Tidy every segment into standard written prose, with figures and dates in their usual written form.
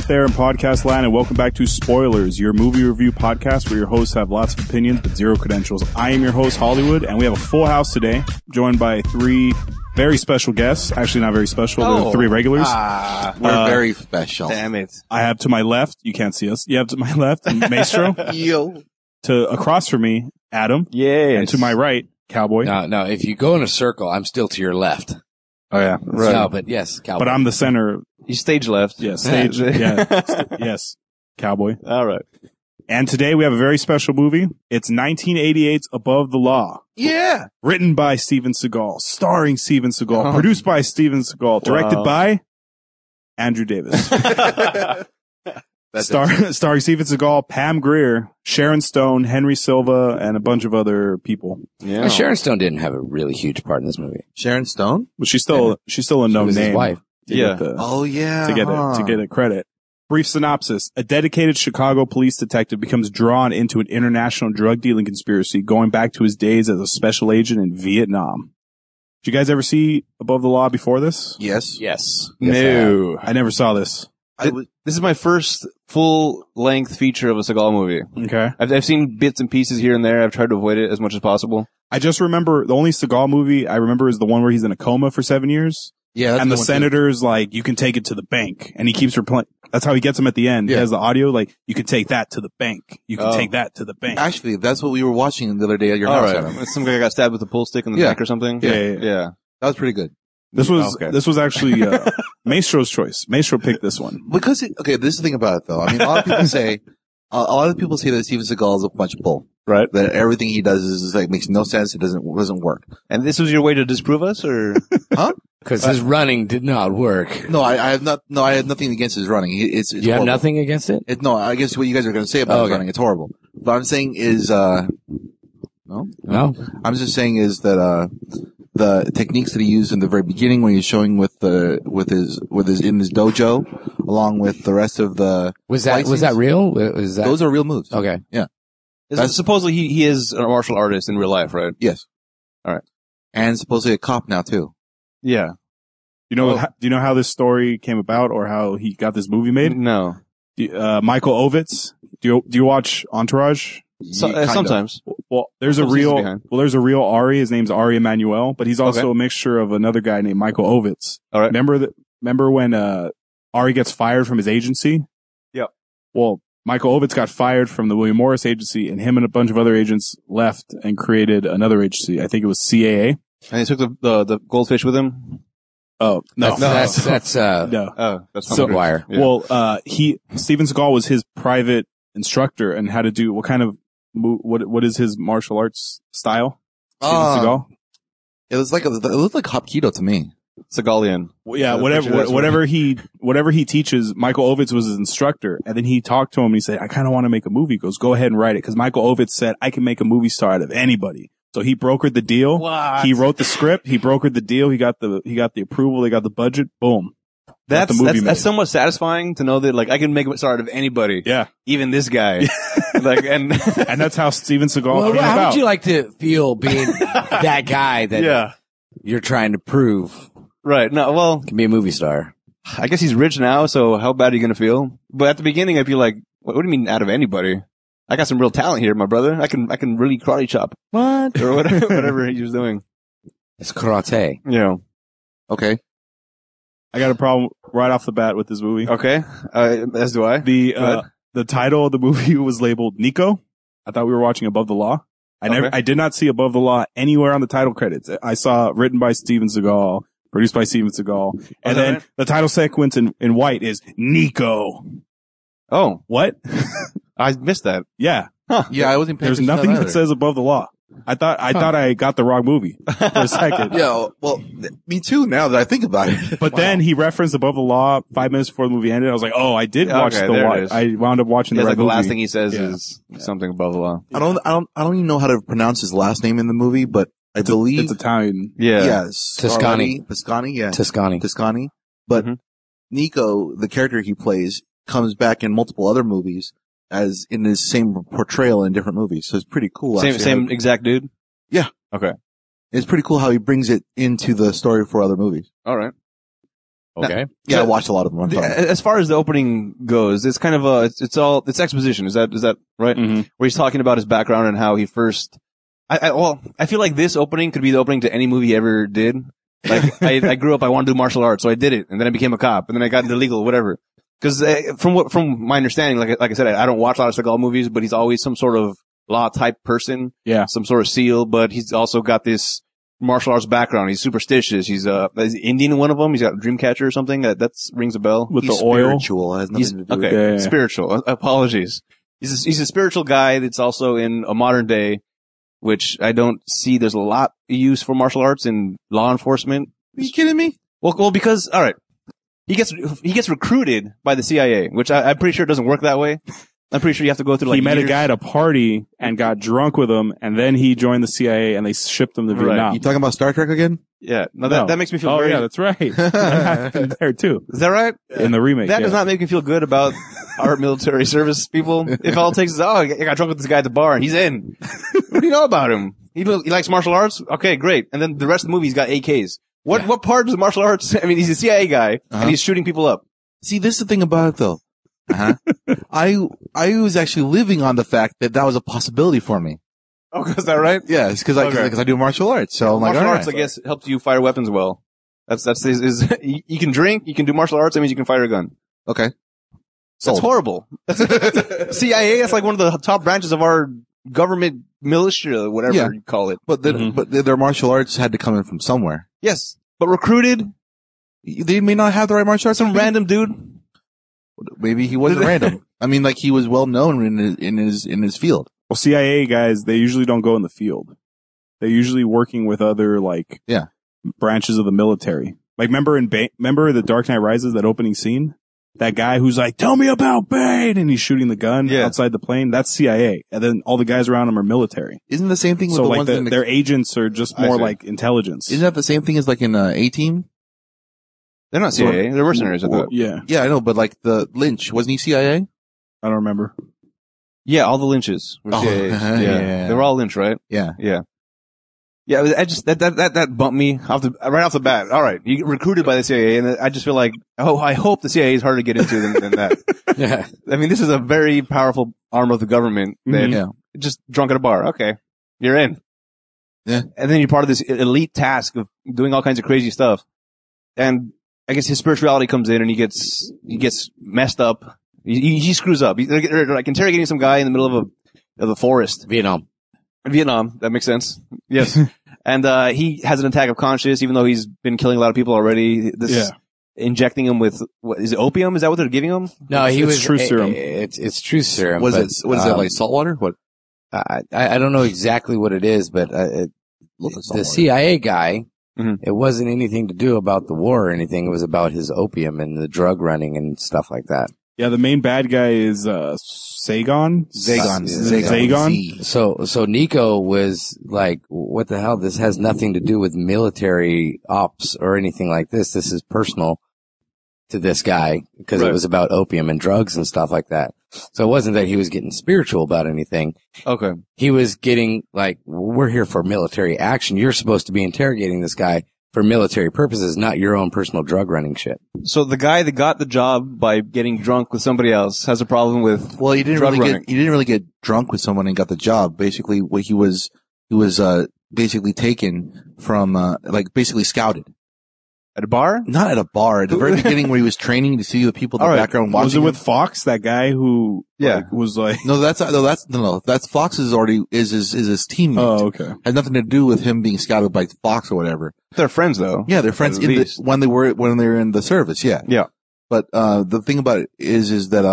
out there in podcast land, and welcome back to Spoilers, your movie review podcast where your hosts have lots of opinions but zero credentials. I am your host, Hollywood, and we have a full house today, joined by three very special guests. Actually, not very special. They're three regulars. We're very special. Damn it. I have to my left, you can't see us, you have to my left, Maestro. Yo. To across from me, Adam. Yes. And to my right, Cowboy. No, if you go in a circle, I'm still to your left. Oh, yeah. Right. No, but yes, Cowboy. But I'm the center. You stage left. Yeah, stage. Yes. Cowboy. All right. And today we have a very special movie. It's 1988's Above the Law. Yeah. Written by Steven Seagal, starring Steven Seagal, produced by Steven Seagal, directed Wow. by Andrew Davis. Starring Steven Seagal, Pam Grier, Sharon Stone, Henry Silva, and a bunch of other people. Yeah. Well, Sharon Stone didn't have a really huge part in this movie. Sharon Stone? But she's still a She known was his name. wife. to Yeah. get the- Oh, yeah. to get a credit. Brief synopsis. A dedicated Chicago police detective becomes drawn into an international drug dealing conspiracy going back to his days as a special agent in Vietnam. Did you guys ever see Above the Law before this? Yes. Yes. No. I never saw this. This is my first full-length feature of a Seagal movie. Okay. I've seen bits and pieces here and there. I've tried to avoid it as much as possible. I just remember the only Seagal movie I remember is the one where he's in a coma for 7 years. Yeah. That's And the one too. senator's like, you can take it to the bank. And he keeps replaying. That's how he gets him at the end. He Yeah. has the audio like, you can take that to the bank. You can Oh. take that to the bank. Actually, that's what we were watching the other day at your All house, right. Adam. Some guy got stabbed with a pool stick in the Yeah. back or something. Yeah. That was pretty good. This was Okay. this was actually Maestro's choice. Maestro picked this one. Because, this is the thing about it, though. I mean, a lot of people say, that Steven Seagal is a bunch of bull. Right. That everything he does is like, makes no sense. It doesn't work. And this was your way to disprove us, or? Huh? Because his running did not work. No, I have nothing against his running. It's You have horrible. nothing against it? No, I guess what you guys are going to say about his running, it's horrible. What I'm saying is, no? No. I'm just saying is that, the techniques that he used in the very beginning when he was showing with his in his dojo, along with the rest of the Was that real? Was that? those are real moves. Okay. Supposedly he is a martial artist in real life, right? Yes. All right. And supposedly a cop now too. Yeah. Do you know how this story came about or how he got this movie made? No. Michael Ovitz. Do you watch Entourage? Kind of. Sometimes. Well, there's a What else is real behind? there's a real Ari. His name's Ari Emanuel, but he's also Okay. a mixture of another guy named Michael Ovitz. All right. Remember when Ari gets fired from his agency? Yep. Well, Michael Ovitz got fired from the William Morris agency, and him and a bunch of other agents left and created another agency. I think it was CAA. And he took the goldfish with him? Oh no, That's no. Oh, that's So- Wire. Yeah. Well, Steven Seagal was his private instructor and how to do what kind of what is his martial arts style? Steven Seagal. It looked like Hapkido to me. Segalian. Well, yeah, The picture that's whatever he teaches, Michael Ovitz was his instructor, and then he talked to him and he said, "I kind of want to make a movie." He goes, "Go ahead and write it," because Michael Ovitz said, "I can make a movie star out of anybody." So he brokered the deal. What? He wrote the script. He brokered the deal. He got the approval. They got the budget. Boom. Got the movie made. That's somewhat satisfying to know that, like, I can make a star out of anybody. Yeah, Even this guy. and that's how Steven Seagal Well, came how about. would you like to feel being that guy that yeah. you're trying to prove Right. No, well, can be a movie star? I guess he's rich now, so how bad are you going to feel? But at the beginning, I'd be like, what do you mean out of anybody? I got some real talent here, my brother. I can really karate chop. What? Or whatever he was doing. It's karate. You know. Okay. I got a problem right off the bat with this movie. Okay. As do I. The title of the movie was labeled Nico. I thought we were watching Above the Law. I did not see Above the Law anywhere on the title credits. I saw written by Steven Seagal, produced by Steven Seagal, and then the title sequence in white is Nico. Oh, What? I missed that. Yeah. Yeah, I wasn't paying There's attention to nothing that either. says Above the Law. I thought I got the wrong movie for a second. Yeah, well, me too now that I think about it. But then he referenced Above the Law 5 minutes before the movie ended. I was like, oh, I did watch Okay, the there it watch. is. I wound up watching Yeah, the right like the movie. last thing he says Yeah. is something above the law. I don't even know how to pronounce his last name in the movie, but I believe It's Italian. Yeah. yes. Toscani. Toscani, yeah. Toscani. Toscani. But Mhm. Nico, the character he plays, comes back in multiple other movies as in his same portrayal in different movies. So it's pretty cool. actually, Same how- exact dude? Yeah. Okay. It's pretty cool how he brings it into the story for other movies. All right. Okay. Yeah, I watched a lot of them. I'm sorry. As far as the opening goes, it's kind of it's exposition. Is that right? Mm-hmm. Where he's talking about his background and how he first. I feel like this opening could be the opening to any movie he ever did. Like I grew up, I wanted to do martial arts, so I did it, and then I became a cop, and then I got into legal, whatever. Because from my understanding, like I said, I don't watch a lot of Seagal movies, but he's always some sort of law type person, some sort of SEAL. But he's also got this martial arts background. He's superstitious. He's Indian in one of them. He's got a dream catcher or something. That rings a bell. With He's the oil. spiritual. It has nothing to do with it. Okay, Yeah. spiritual. Apologies. He's a spiritual guy that's also in a modern day, which I don't see. There's a lot of use for martial arts in law enforcement. Are you kidding me? Well, because all right, he gets recruited by the CIA, which I'm pretty sure doesn't work that way. I'm pretty sure you have to go through like He met years. a guy at a party and got drunk with him, and then he joined the CIA and they shipped him to Vietnam. You talking about Star Trek again? Yeah, no, that makes me feel. Oh very, yeah, that's right. That happened there too is that right? in the remake. That yeah. does not make me feel good about our military service people. If all it takes is, I got drunk with this guy at the bar and he's in. What do you know about him? He likes martial arts? Okay, great. And then the rest of the movie, he's got AKs. What part of martial arts? I mean, he's a CIA guy and he's shooting people up. See, this is the thing about it though. I was actually living on the fact that was a possibility for me. Oh, is that right? Yeah, it's because I do martial arts. So I'm like, Martial all arts, right. I guess, helps you fire weapons well. You can drink, you can do martial arts, that means you can fire a gun. Okay. That's horrible. That's CIA, that's like one of the top branches of our government militia, whatever Yeah. you call it. But their martial arts had to come in from somewhere. Yes. But recruited, They may not have the right martial arts. some random dude. Maybe he wasn't random. I mean, like he was well known in his field. Well, CIA guys, they usually don't go in the field. They're usually working with other branches of the military. Like remember the Dark Knight Rises, that opening scene? That guy who's like, "Tell me about Bane," and he's shooting the gun outside the plane. That's CIA, and then all the guys around him are military. Isn't the same thing with So the like ones in their agents are just more like intelligence. Isn't that the same thing as like in A-Team? They're not CIA. They're mercenaries, I thought. Yeah, Yeah, I know, but like the Lynch, wasn't he CIA? I don't remember. Yeah, all the Lynches were CIA. yeah. They were all Lynch, right? Yeah. Yeah. Yeah, I just, that bumped me right off the bat. All right. You get recruited by the CIA, and I just feel like, I hope the CIA is harder to get into than that. Yeah. I mean, this is a very powerful arm of the government that Yeah. just drunk at a bar. Okay. You're in. Yeah. And then you're part of this elite task of doing all kinds of crazy stuff. And I guess his spirituality comes in and he gets messed up. He screws up. They're like interrogating some guy in the middle of the forest. Vietnam. Vietnam. That makes sense. Yes. And, he has an attack of conscience, even though he's been killing a lot of people already. Injecting him with, what, is it opium? Is that what they're giving him? No, It's truth serum. It's truth serum. What but, is it like salt water? What? I don't know exactly what it is, but the CIA guy, it wasn't anything to do about the war or anything. It was about his opium and the drug running and stuff like that. Yeah, the main bad guy is Zagon. Zagon. So Nico was like, what the hell? This has nothing to do with military ops or anything like this. This is personal to this guy because it was about opium and drugs and stuff like that. So it wasn't that he was getting spiritual about anything. Okay. He was getting like, we're here for military action. You're supposed to be interrogating this guy for military purposes, not your own personal drug running shit. So the guy that got the job by getting drunk with somebody else has a problem with Well, he didn't drug really running. he didn't really get drunk with someone and got the job. Basically, what he was basically taken from basically scouted. At a bar? Not at a bar. At the very beginning where he was training to see the people in the All right. background watching. Was it him. with Fox, that guy who was like, No, that's Fox is already is his teammate. oh, okay. Has nothing to do with him being scouted by Fox or whatever. They're friends though. Yeah, they're friends At in least. when they were in the service. Yeah. Yeah. But the thing about it is that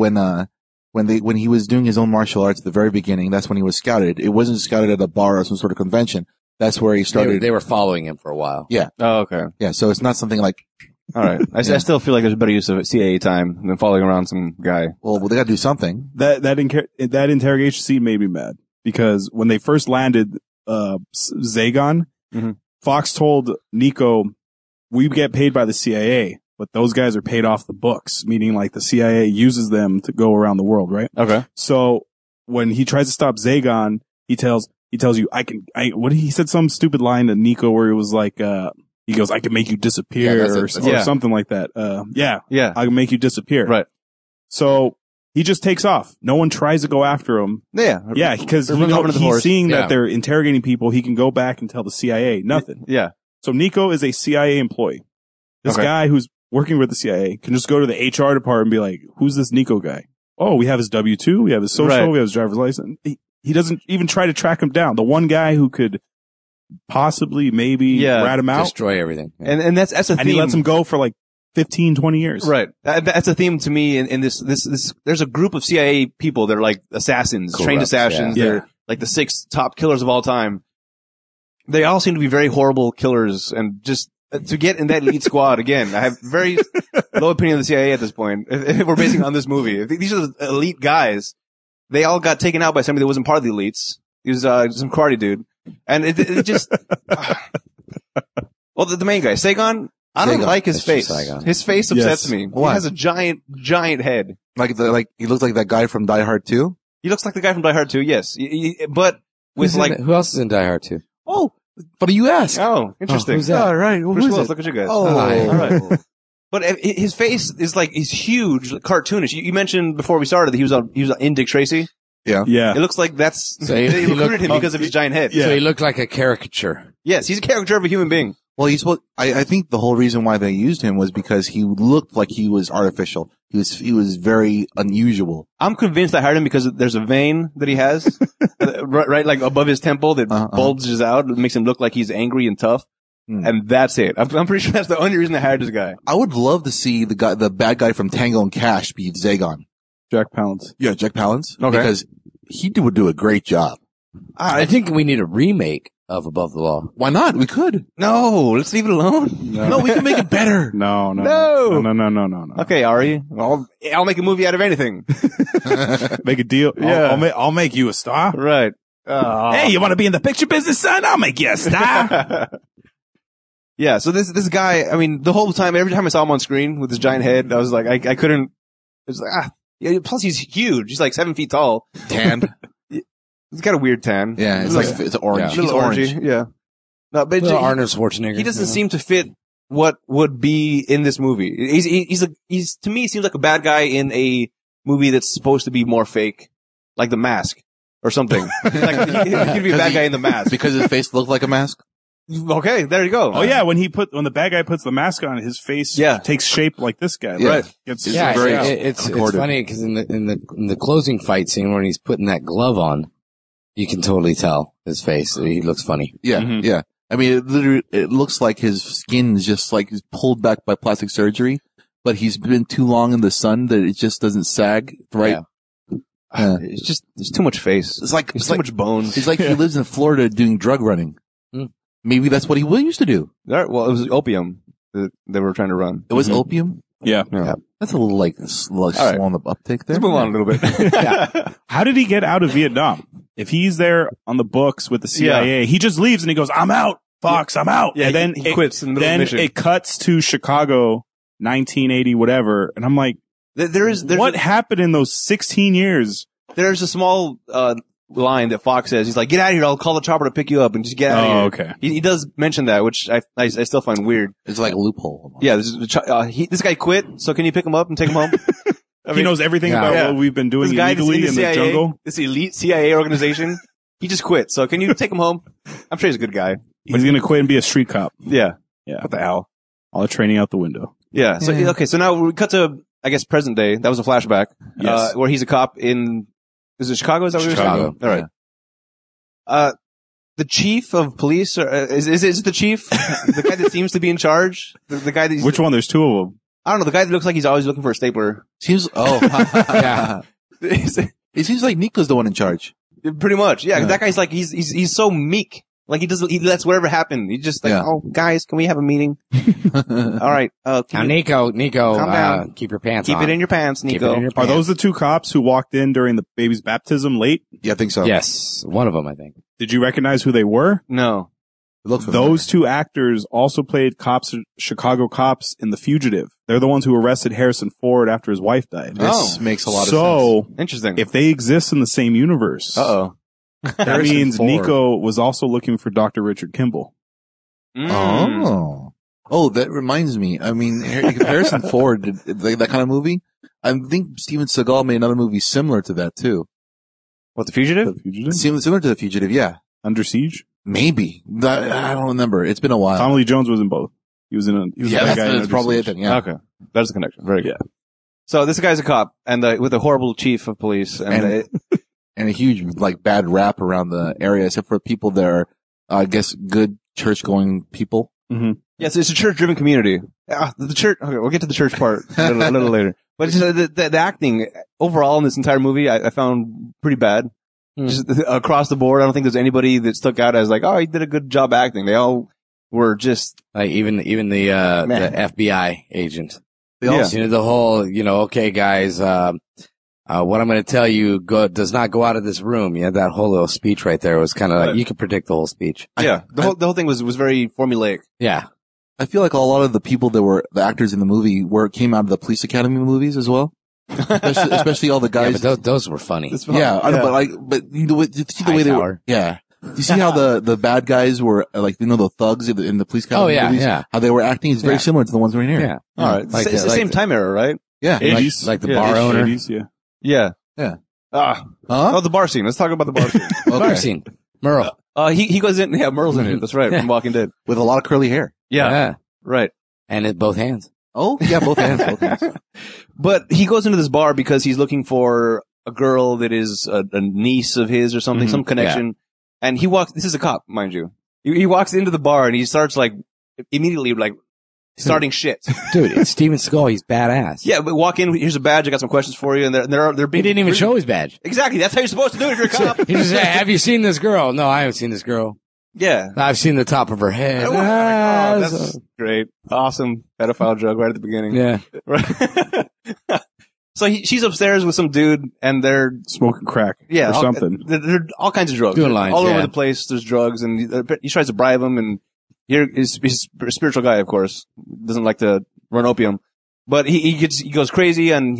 when he was doing his own martial arts at the very beginning, that's when he was scouted. It wasn't scouted at a bar or some sort of convention. That's where he started. They were following him for a while. Yeah. Oh, okay. Yeah. So it's not something like, All right. I still feel like there's a better use of CIA time than following around some guy. well, they got to do something. That interrogation scene made me mad because when they first landed, Zagon, Fox told Nico, we get paid by the CIA, but those guys are paid off the books, meaning like the CIA uses them to go around the world, right? Okay. So when he tries to stop Zagon, he tells you, he said some stupid line to Nico where it was like, He goes, I can make you disappear or something like that. Yeah. I can make you disappear. Right. So he just takes off. No one tries to go after him. Yeah. Yeah, because he's seeing that they're interrogating people. He can go back and tell the CIA nothing. Yeah. So Nico is a CIA employee. This guy who's working with the CIA can just go to the HR department and be like, who's this Nico guy? Oh, we have his W-2, we have his social, we have his driver's license. He doesn't even try to track him down. The one guy who could possibly rat him out. Destroy everything. Yeah. And that's a theme. And he lets him go for like 15, 20 years. Right. That's a theme to me in this, there's a group of CIA people that are like assassins, trained assassins. They're like the 6 top killers of all time. They all seem to be very horrible killers, and just to get in that elite squad again, I have very low opinion of the CIA at this point. If we're basing it on this movie, these are the elite guys. They all got taken out by somebody that wasn't part of the elites. He was some karate dude, and it just well, the main guy, Sagan. I don't like his face. His face upsets me. Why? He has a giant head. Like he looks like that guy from Die Hard 2? He looks like the guy from Die Hard 2, yes. But with who else is in Die Hard 2? Oh, but you asked. Oh, interesting. Who's that? All right. Bruce Willis, look at you guys. Oh, all right. But his face is like, he's huge, cartoonish. You mentioned before we started that he was in Dick Tracy. Yeah. It looks like they recruited him because of his giant head. So he looked like a caricature. Yes, he's a caricature of a human being. Well, I think the whole reason why they used him was because he looked like he was artificial. He was very unusual. I'm convinced I hired him because there's a vein that he has, right, like above his temple that bulges out. It makes him look like he's angry and tough. And that's it. I'm pretty sure that's the only reason I hired this guy. I would love to see the bad guy from Tango and Cash be Zagon. Jack Palance. Yeah, Jack Palance. Okay. Because he would do a great job. I think we need a remake of Above the Law. Why not? We could. No, let's leave it alone. No, we can make it better. No. Okay, Ari. I'll make a movie out of anything. Make a deal. Yeah. I'll make you a star. Right. Hey, you want to be in the picture business, son? I'll make you a star. Yeah, so this guy, I mean, the whole time, every time I saw him on screen with his giant head, I was like, I couldn't, it was like, Yeah, plus he's huge. He's like 7 feet tall. Tanned. He's got a weird tan. Yeah, it's orange. Yeah. He's orange. Yeah. No, but Arnold Schwarzenegger. He doesn't seem to fit what would be in this movie. He's to me, he seems like a bad guy in a movie that's supposed to be more fake, like The Mask or something. Like he could be a bad guy in The Mask because his face looked like a mask. Okay, there you go. Oh yeah, when the bad guy puts the mask on, his face takes shape like this guy. Yeah. Right. It's funny because in the closing fight scene when he's putting that glove on, you can totally tell his face. He looks funny. Yeah, yeah. I mean, it looks like his skin is just like pulled back by plastic surgery, but he's been too long in the sun that it just doesn't sag right. Yeah. It's just there's too much face. It's like too much bones. It's like he lives in Florida doing drug running. Maybe that's what he used to do. Well, it was opium that they were trying to run. It was opium? Yeah. That's a little slow on the uptake there. Let's move on a little bit. How did he get out of Vietnam? If he's there on the books with the CIA, he just leaves and he goes, I'm out, Fox, I'm out. Yeah, and then he quits in the middle of the mission. It cuts to Chicago, 1980, whatever. And I'm like, what happened in those 16 years? There's a small, line that Fox says. He's like, get out of here. I'll call the chopper to pick you up and just get out of here. Oh, okay. He does mention that, which I still find weird. It's like a loophole. Yeah. This guy quit. So can you pick him up and take him home? He knows everything about what we've been doing illegally in the jungle. This elite CIA organization. He just quit. So can you take him home? I'm sure he's a good guy. He's going to quit and be a street cop. Yeah. Yeah. What the hell? All the training out the window. Yeah. So, okay. So now we cut to, I guess, present day. That was a flashback. Yes. Where he's a cop in, is it Chicago? Is that what you're saying? Chicago. All right. The chief of police, is it the chief? The guy that seems to be in charge? The guy that Which one? There's two of them. I don't know. The guy that looks like he's always looking for a stapler. Yeah. It seems like Nico's the one in charge. Pretty much. Yeah. That guy's like, he's so meek. Like he lets whatever happen. He's just like, oh, guys, can we have a meeting? All right. Now, Nico, calm down. Keep your pants Keep on. it in your pants, Nico. Are those the two cops who walked in during the baby's baptism late? Yeah, I think so. Yes. One of them, I think. Did you recognize who they were? No. Those two actors also played Chicago cops in The Fugitive. They're the ones who arrested Harrison Ford after his wife died. This makes a lot of sense. So, interesting. If they exist in the same universe, that means Nico was also looking for Dr. Richard Kimball. Oh. Oh, that reminds me. I mean, Harrison Ford did that kind of movie. I think Steven Seagal made another movie similar to that too. What, The Fugitive? The Fugitive? Similar to The Fugitive, yeah. Under Siege? Maybe. I don't remember. It's been a while. Tommy Lee Jones was in both. He was the bad guy in that's Under probably Siege. it then, yeah. Okay. That's the connection. Very good. Yeah. So this guy's a cop and with a horrible chief of police And a huge, like, bad rap around the area, except for people that are, I guess, good church-going people. Mm-hmm. yes, it's a church-driven community. The church, okay, we'll get to the church part a little later. But it's just, the acting overall in this entire movie, I found pretty bad. Just across the board, I don't think there's anybody that stuck out as like, oh, he did a good job acting. They all were just Like even the FBI agent. They all, You know, the whole, okay guys, what I'm going to tell you does not go out of this room. Yeah, that whole little speech right there was kind of like, you could predict the whole speech. the whole thing was very formulaic. Yeah. I feel like a lot of the people that were the actors in the movie came out of the Police Academy movies as well. Especially all the Yeah, guys. but those were funny. Yeah, I know, but you see the way they were. Yeah. Do you see how the bad guys were, like, the thugs in the Police Academy Oh, yeah, movies? yeah. How they were acting is very Yeah. similar to the ones we're in here. Yeah. All right. Like It's the same time era, right? Yeah. Like the Yeah, bar owner. 80s, yeah. Yeah. Yeah. Oh, Huh? the bar scene. Let's talk about the bar scene. Bar scene. Merle. He goes in, Merle's in it. That's right. From Walking Dead. With a lot of curly hair. Yeah. Right. And at both hands. Oh, yeah, both hands, both hands. But he goes into this bar because he's looking for a girl that is a niece of his or something, some connection. And this is a cop, mind you. He walks into the bar and he starts like immediately like starting shit. Dude, it's Steven Seagal. He's badass. Yeah, but walk in, here's a badge, I got some questions for you, and they're He being, didn't even show his badge. Exactly, that's how you're supposed to do it if you're a cop. He just said, have you seen this girl? No, I haven't seen this girl. Yeah. I've seen the top of her head. Oh, that's great. Awesome pedophile joke right at the beginning. Yeah. Right. So she's upstairs with some dude and they're Smoking crack yeah, or something. They're all kinds of drugs. Doing lines, all over yeah. the place. There's drugs and he tries to bribe him and he's a spiritual guy, of course. Doesn't like to run opium. But he goes crazy and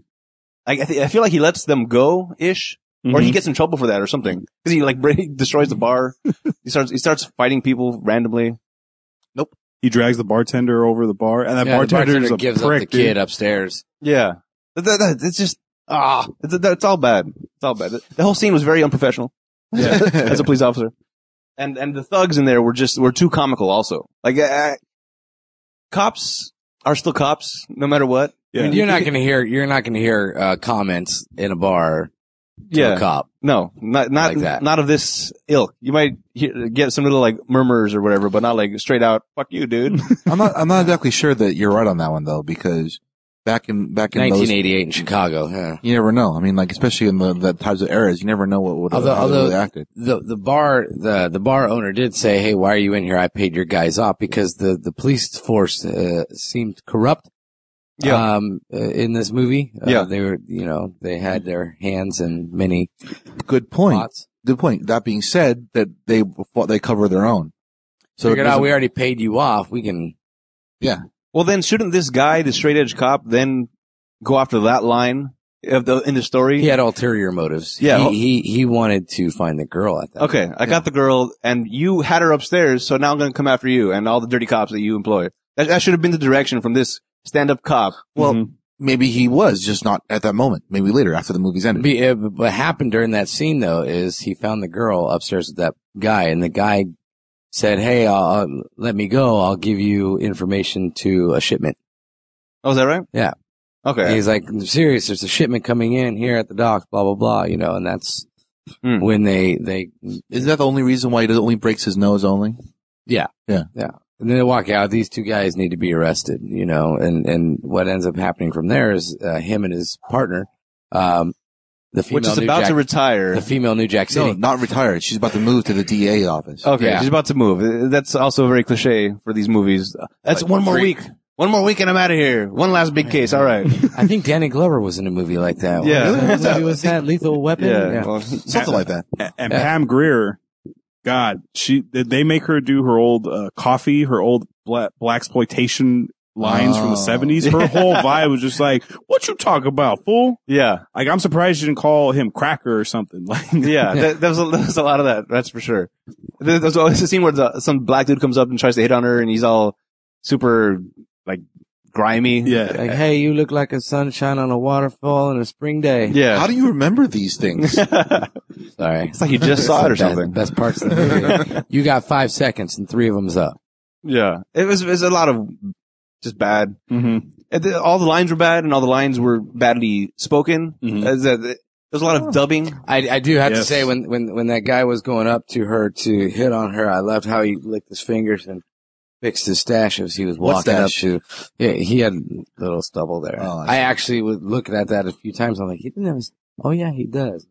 I feel like he lets them go-ish. Or he gets in trouble for that or something. Cause he destroys the bar. He starts fighting people randomly. Nope. He drags the bartender over the bar, and that Yeah, the bartender's a gives prick, up the kid upstairs. Yeah. It's just, it's all bad. It's all bad. The whole scene was very unprofessional. Yeah. As a police officer. And the thugs in there were too comical also. Like, cops are still cops, no matter what. Yeah. You're not going to hear comments in a bar to a cop. No, not Like that. Not of this ilk. You might get some little like murmurs or whatever, but not like straight out, fuck you, dude. I'm not exactly sure that you're right on that one though, because back in 1988 in Chicago. Yeah. you never know. I mean, like, especially in the types of eras, you never know what would have Although acted. the bar owner did say, "Hey, why are you in here? I paid your guys off because the police force seemed corrupt." Yeah. In this movie, Yeah. they were, they had their hands in many Good point. pots. Good point. That being said, that they cover their own. So Figured out we already paid you off. We can. yeah. Well, then shouldn't this guy, the straight edge cop, then go after that line in the story? He had ulterior motives. Yeah. He wanted to find the girl at that. Okay, I got the girl, and you had her upstairs, so now I'm going to come after you and all the dirty cops that you employ. That should have been the direction from this stand-up cop. Well, maybe he was just not at that moment. Maybe later after the movie's ended. What happened during that scene though is he found the girl upstairs with that guy, and the guy said, "Hey, let me go. I'll give you information to a shipment." Oh, is that right? Yeah. Okay. And he's like, "I'm serious. There's a shipment coming in here at the docks. Blah blah blah." And that's when they. Is that the only reason why he only breaks his nose only? Yeah. Yeah. Yeah. And then they walk out. These two guys need to be arrested, and what ends up happening from there is, him and his partner, the female Which is about to retire. the female New Jack City. No, not retired. She's about to move to the DA office. Okay, Yeah. she's about to move. That's also very cliche for these movies. That's one more week. One more week and I'm out of here. One last big case. All right. I think Danny Glover was in a movie like that. Yeah. What movie was that? Lethal Weapon? Yeah. Well, Something like that. And Pam Grier, God, they make her do her old coffee, her old blaxploitation lines from the 70s. Her whole vibe was just like, "What you talk about, fool?" yeah. Like, I'm surprised you didn't call him Cracker or something. Like, Yeah. There was a lot of that. That's for sure. There's always a scene where some black dude comes up and tries to hit on her and he's all super like grimy. Yeah. Like, hey, you look like a sunshine on a waterfall on a spring day. Yeah. How do you remember these things? Sorry. It's like you just saw it or something. Best parts of the movie. You got 5 seconds and 3 of them's up. Yeah. It was a lot of just bad. Mm-hmm. All the lines were bad and all the lines were badly spoken. Mhm. There's a lot of dubbing. I do have to Yes. say when that guy was going up to her to hit on her, I loved how he licked his fingers and fixed his stash as he was What walking up stash? to. Yeah, he had little stubble there. Oh, I I see. actually was looking at that a few times. I'm like, he didn't have his. Oh yeah, he does.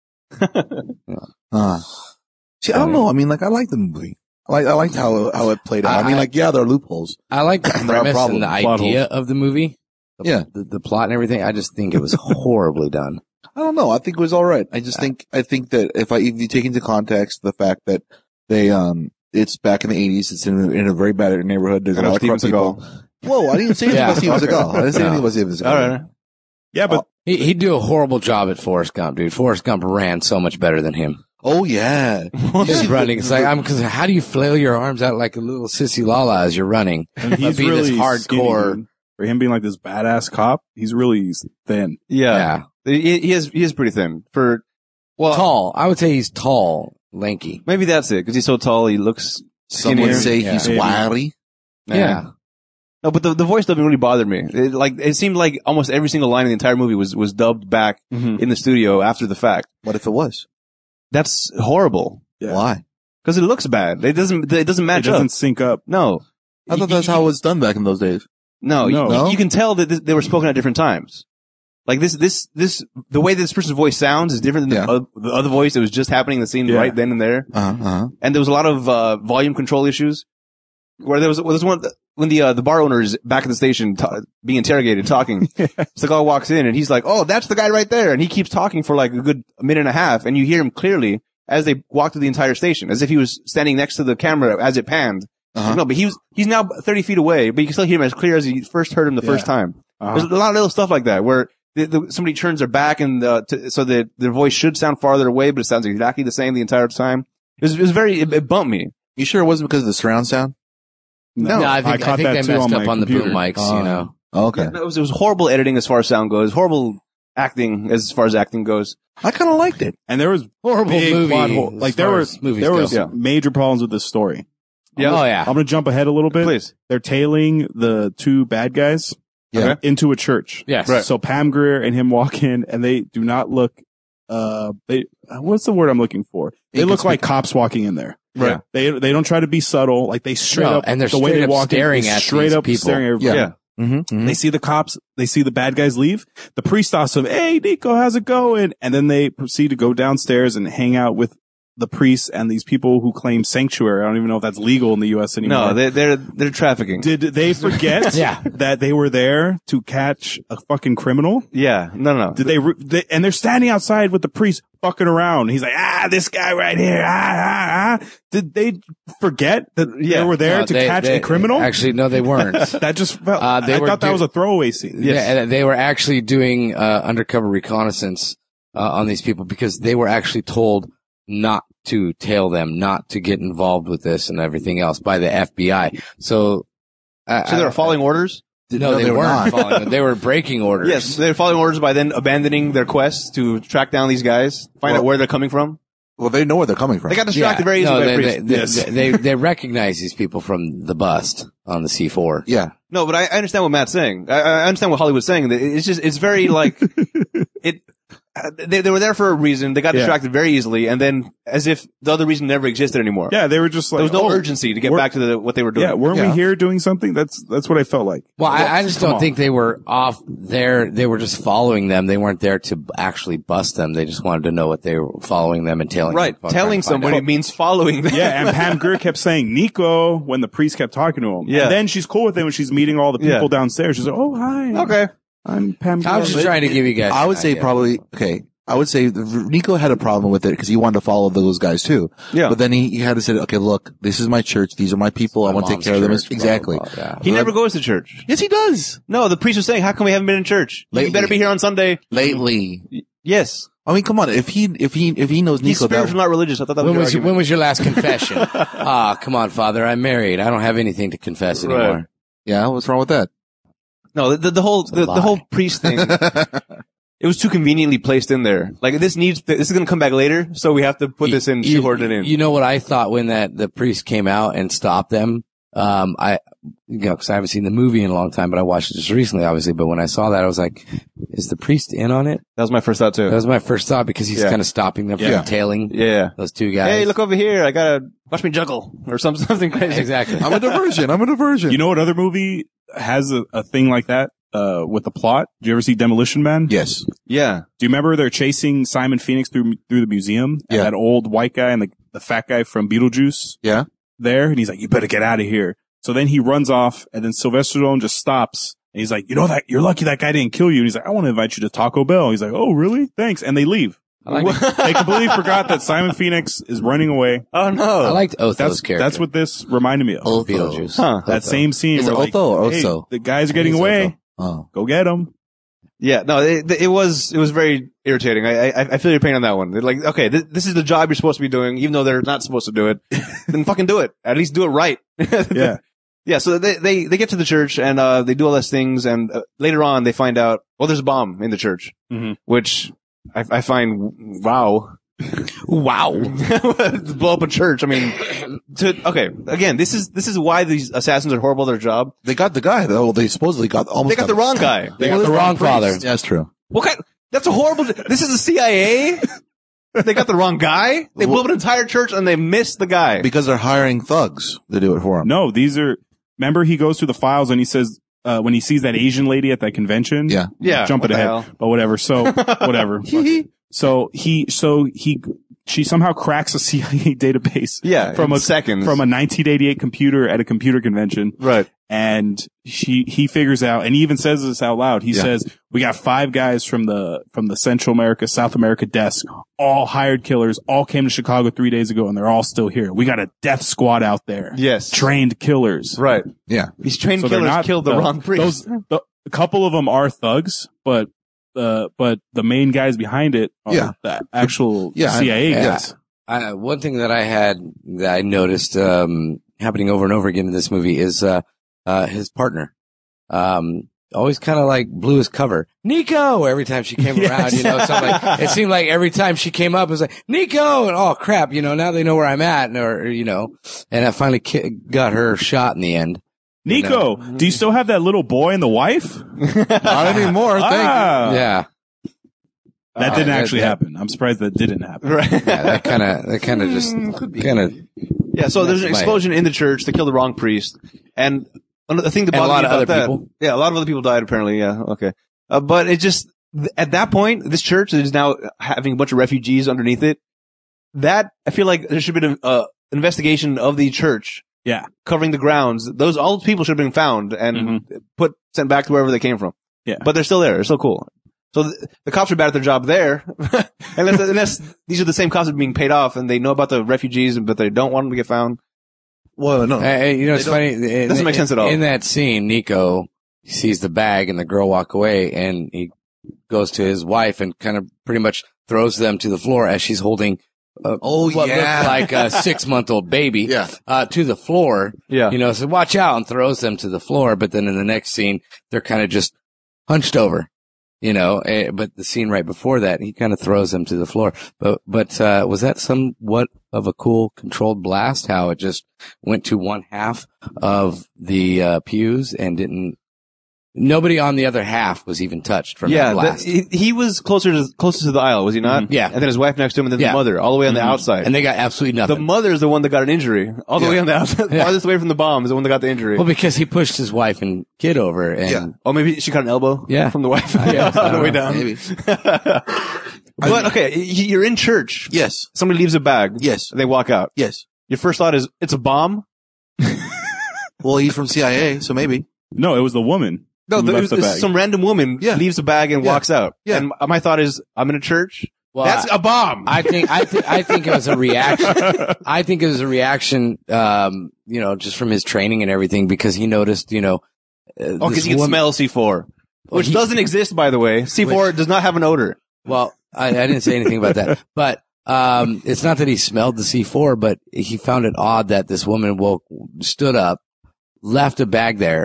See, I don't know. I mean, like, I like the movie. I liked how it played out. I mean, like, yeah, there are loopholes. I like the There are premise problems, and the plot idea of the movie. Yeah. The plot and everything. I just think it was horribly done. I don't know. I think it was all right. I think that if you take into context the fact that they, it's back in the 80s, it's in a very bad neighborhood. There's a lot of corrupt people. Whoa, I didn't say anything about Steven Seagal. I didn't say anything about Steven Seagal. All right. Yeah, but He'd do a horrible job at Forrest Gump, dude. Forrest Gump ran so much better than him. Oh, yeah. He's running. It's like, cause how do you flail your arms out like a little sissy lala as you're running? and he's Be this really hardcore. skinny. For him being like this badass cop, he's really thin. Yeah. He is pretty thin for, well, Tall. I would say he's tall, lanky. maybe that's it. Cause he's so tall, he looks Some skinnier. would say Yeah. he's Maybe. wiry. Yeah. No, but the voice dubbing really bothered me. It seemed like almost every single line in the entire movie was dubbed back in the studio after the fact. What if it was? That's horrible. Yeah. Why? Cause it looks bad. It doesn't match It doesn't up. sync up. No. I thought that's how it was done back in those days. No, No. You can tell that they were spoken at different times. Like this, the way this person's voice sounds is different than the other voice that was just happening in the scene right then and there. And there was a lot of, volume control issues where there was one, when the bar owner is back at the station being interrogated, talking. Seagal walks in and he's like, "Oh, that's the guy right there." And he keeps talking for like a good minute and a half and you hear him clearly as they walk through the entire station, as if he was standing next to the camera as it panned. No, but he's now 30 feet away, but you can still hear him as clear as you first heard him the first time. There's a lot of little stuff like that where somebody turns their back and, so that their voice should sound farther away, but it sounds exactly the same the entire time. It bumped me. You sure it wasn't because of the surround sound? No, I think caught they that too messed on up my on the computer. boom mics, you know. Okay. It was horrible editing as far as sound goes, horrible acting as far as acting goes. I kind of liked it. And there was Horrible big movie. plot hole. Like as there far was as movies there go. major problems with this story. Yeah. Oh yeah. I'm gonna jump ahead a little bit. Please. They're tailing the 2 bad guys Yeah. into a church. Yes. Right. So Pam Grier and him walk in and they do not look, what's the word I'm looking for? They look like cops walking in there. Right. They don't try to be subtle. Like they straight No, up, and they're the way straight they up walk staring in, at straight these up people. staring at everybody. Yeah. Mm-hmm. They see the cops, they see the bad guys leave. The priest asks them, "Hey, Nico, how's it going?" And then they proceed to go downstairs and hang out with the priests and these people who claim sanctuary. I don't even know if that's legal in the U.S. anymore. No, they're trafficking. Did they forget Yeah. that they were there to catch a fucking criminal? Yeah. No. Did they and they're standing outside with the priest fucking around. He's like, this guy right here. Did they forget that they were there No, to they- catch they- a criminal? Actually, no, they weren't. That just felt, they I were thought that was a throwaway scene. Yeah, and they were actually doing undercover reconnaissance on these people because they were actually told not to tail them, not to get involved with this and everything else by the FBI. So So they were following orders? No, they weren't following them. They were breaking orders. Yes, they're following orders by then abandoning their quest to track down these guys, find out where they're coming from. Well, they know where they're coming from. They got distracted very easily by priests. They recognize these people from the bust on the C4. Yeah. No, but I understand what Matt's saying. I understand what Hollywood's saying. It's very like, they were there for a reason. They got distracted very easily, and then as if the other reason never existed anymore. Yeah, they were just like, there was no urgency to get back to what they were doing. Yeah, weren't we here doing something? That's what I felt like. Well, I just don't think they were off there. They were just following them. They weren't there to actually bust them. They just wanted to know what they were following them and tailing them. Right. Telling somebody means following them. Yeah, and Pam Grier kept saying Nico when the priest kept talking to him. Yeah. And then she's cool with him when she's meeting all the people downstairs. She's like, oh, hi. Okay. I'm Pam Grier. I was just trying to give you guys. I would say probably, okay. I would say Nico had a problem with it because he wanted to follow those guys too. Yeah. But then he had to say, okay, look, this is my church. These are my people. I want to take care of them. Exactly. He never goes to church. Yes, he does. No, the priest was saying, how come we haven't been in church? You better be here on Sunday. Lately. Yes. I mean, come on. If he knows He's Nico, spiritual, not religious. I thought that was when was your last confession? Come on, Father. I'm married. I don't have anything to confess anymore. Yeah, what's wrong with that? No, the whole priest thing. It was too conveniently placed in there. Like this is going to come back later, so we have to put this in, shoehorn it in. You know what I thought when the priest came out and stopped them? Cause I haven't seen the movie in a long time, but I watched it just recently, obviously. But when I saw that, I was like, is the priest in on it? That was my first thought too. That was my first thought because he's kind of stopping them from tailing those two guys. Hey, look over here. I gotta watch me juggle or something crazy. Exactly. I'm a diversion. You know what other movie has a thing like that? With the plot? Did you ever see Demolition Man? Yes. Yeah. Do you remember they're chasing Simon Phoenix through the museum? And that old white guy and the fat guy from Beetlejuice? Yeah. There. And he's like, you better get out of here. So then he runs off and then Sylvester Stallone just stops. And he's like, you know that you're lucky that guy didn't kill you. And he's like, I want to invite you to Taco Bell. He's like, oh, really? Thanks. And they leave. They completely forgot that Simon Phoenix is running away. Oh no. I liked Otho's character. That's what this reminded me of. Beetlejuice. Huh. That same scene. Is it where Otho or hey, Otso? the guys are getting away. Oh. Go get them. Yeah, no, it was very irritating. I feel your pain on that one. They're like, okay, this is the job you're supposed to be doing, even though they're not supposed to do it. Then fucking do it. At least do it right. Yeah. Yeah, so they get to the church and, they do all those things and, later on they find out, well, there's a bomb in the church, which I find, wow. Wow. Blow up a church. I mean, again, this is why these assassins are horrible at their job. They got the guy though. They supposedly got They got the wrong guy. They got the wrong father. Yeah, that's true. What kind? That's a horrible. This is the CIA. They got the wrong guy. They blew up an entire church and they missed the guy Because they're hiring thugs to do it for them. No, remember he goes through the files and he says, when he sees that Asian lady at that convention. Yeah. Yeah. Jumping ahead. But whatever. So, whatever. She somehow cracks a CIA database. Yeah. From seconds. From a 1988 computer at a computer convention. Right. And he figures out, and he even says this out loud. He says, we got 5 guys from the Central America, South America desk, all hired killers, all came to Chicago 3 days ago, and they're all still here. We got a death squad out there. Yes. Trained killers. Right. Yeah. These trained killers killed the wrong priest. A couple of them are thugs, but the main guys behind it are the actual CIA guys. One thing that I noticed, happening over and over again in this movie is, his partner. Always kind of like blew his cover. Nico! Every time she came around, so it seemed like every time she came up, it was like, Nico! And oh crap, now they know where I'm at, and I finally got her shot in the end. Nico, do you still have that little boy and the wife? Not anymore. Thank you. Yeah. That didn't actually happen. I'm surprised that didn't happen. Right. Yeah, that kind of just Yeah, so there's an explosion in the church. They killed the wrong priest. And the thing that bothered me about that. People. Yeah, a lot of other people died apparently. Yeah, okay. But it just, at that point, this church is now having a bunch of refugees underneath it. That, I feel like there should have been an investigation of the church. Yeah. Covering the grounds. All those people should have been found and sent back to wherever they came from. Yeah. But they're still there. They're still cool. So the cops are bad at their job there. unless these are the same cops that are being paid off and they know about the refugees, but they don't want them to get found. Well, no. It's funny. It doesn't make sense at all. In that scene, Nico sees the bag and the girl walk away and he goes to his wife and kind of pretty much throws them to the floor as she's holding what looked like a 6-month-old baby to the floor. Yeah. So watch out, and throws them to the floor. But then in the next scene, they're kind of just hunched over. But the scene right before that, he kind of throws them to the floor. But was that somewhat of a cool controlled blast? How it just went to one half of the pews and nobody on the other half was even touched from that blast. He was closest to the aisle, was he not? Yeah. And then his wife next to him, and then the mother, all the way on the outside. And they got absolutely nothing. The mother is the one that got an injury, all the way on the outside, farthest away from the bomb is the one that got the injury. Well, because he pushed his wife and kid over, and Oh, maybe she got an elbow. From the wife. On the way down. Maybe. But okay, you're in church. Yes. Somebody leaves a bag. Yes. And they walk out. Yes. Your first thought is, it's a bomb? Well, he's from CIA, so maybe. No, it was the woman. No, some random woman leaves a bag and walks out. Yeah. And my thought is, I'm in a church. Well, that's a bomb. I think it was a reaction. I think it was a reaction, just from his training and everything, because he noticed, because he can smell C4, which doesn't exist, by the way. C4 does not have an odor. Well, I didn't say anything about that, but it's not that he smelled the C4, but he found it odd that this woman stood up, left a bag there,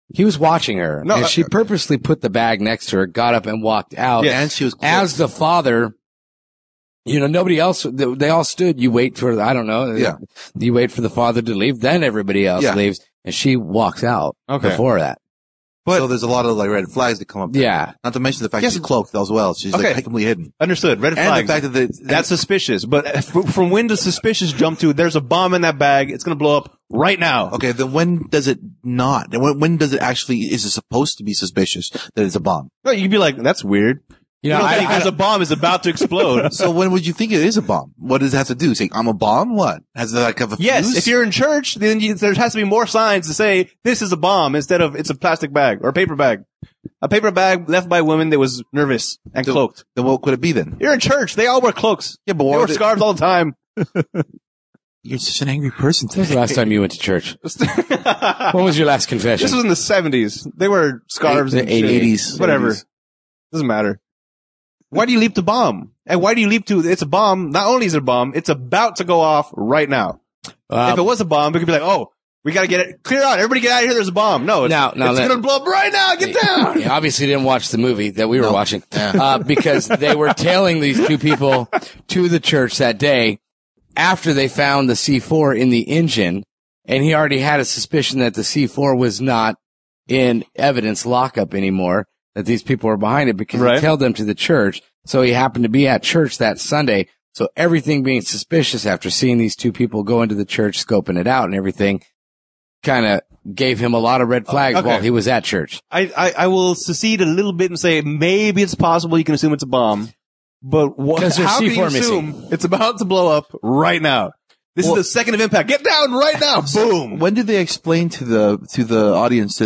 He was watching her, No, and she purposely put the bag next to her, got up and walked out. Yeah, and she was as the father. You know, nobody else, they all stood. You wait for, I don't know. Yeah. You wait for the father to leave, then everybody else leaves, and she walks out before that. But, so there's a lot of like red flags that come up there. Yeah. Not to mention the fact she's cloaked as well. She's like completely hidden. Understood. Red flags. And the fact that that's suspicious. But from when does suspicious jump to there's a bomb in that bag, it's going to blow up right now? Okay, then when does it not? When does it actually, is it supposed to be suspicious that it's a bomb? No, you'd be like, that's weird. You know, because a bomb is about to explode. So when would you think it is a bomb? What does it have to do? Saying, I'm a bomb? What? Has it like have a fuse? Yes, if you're in church, then there has to be more signs to say this is a bomb instead of it's a plastic bag or a paper bag. A paper bag left by a woman that was nervous and cloaked. Then what could it be then? You're in church. They all wear cloaks. Yeah, but they wear scarves all the time. You're such an angry person today. When was the last time you went to church? When was your last confession? This was in the 70s. They wear scarves in the 80s. Whatever. Doesn't matter. Why do you leap to bomb? And why do you leap to, it's a bomb. Not only is it a bomb, it's about to go off right now. If it was a bomb, it could be like, oh, we gotta get it, clear out. Everybody get out of here. There's a bomb. No, it's gonna blow up right now. Get down. You obviously didn't watch the movie that we were watching, because they were tailing these two people to the church that day after they found the C4 in the engine. And he already had a suspicion that the C4 was not in evidence lockup anymore, that these people were behind it because he tailed them to the church. So he happened to be at church that Sunday. So everything being suspicious after seeing these two people go into the church, scoping it out and everything, kind of gave him a lot of red flags while he was at church. I will secede a little bit and say maybe it's possible you can assume it's a bomb, but how can you assume it's about to blow up right now? This is the second of impact. Get down right now. Boom. When did they explain to the audience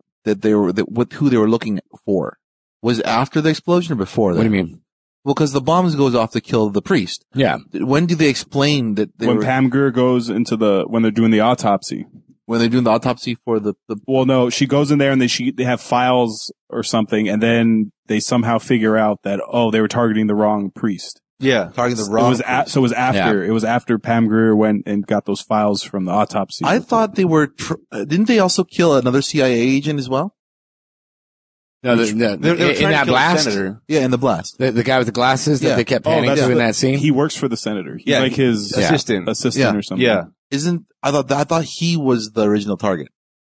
who they were looking for? Was it after the explosion or before that? What do you mean? Well, because the bombs goes off to kill the priest. Yeah. When do they explain that when Pam Grier goes into when they're doing the autopsy? When they're doing the autopsy for the well, no, she goes in there and they have files or something, and then they somehow figure out that, they were targeting the wrong priest. Yeah. Targeting the wrong priest. It was after Pam Grier went and got those files from the autopsy. I thought they were, didn't they also kill another CIA agent as well? No, in that blast? Yeah, in the blast. The guy with the glasses that they kept panning to in that scene? He works for the senator. He's like his assistant or something. Yeah. I thought he was the original target.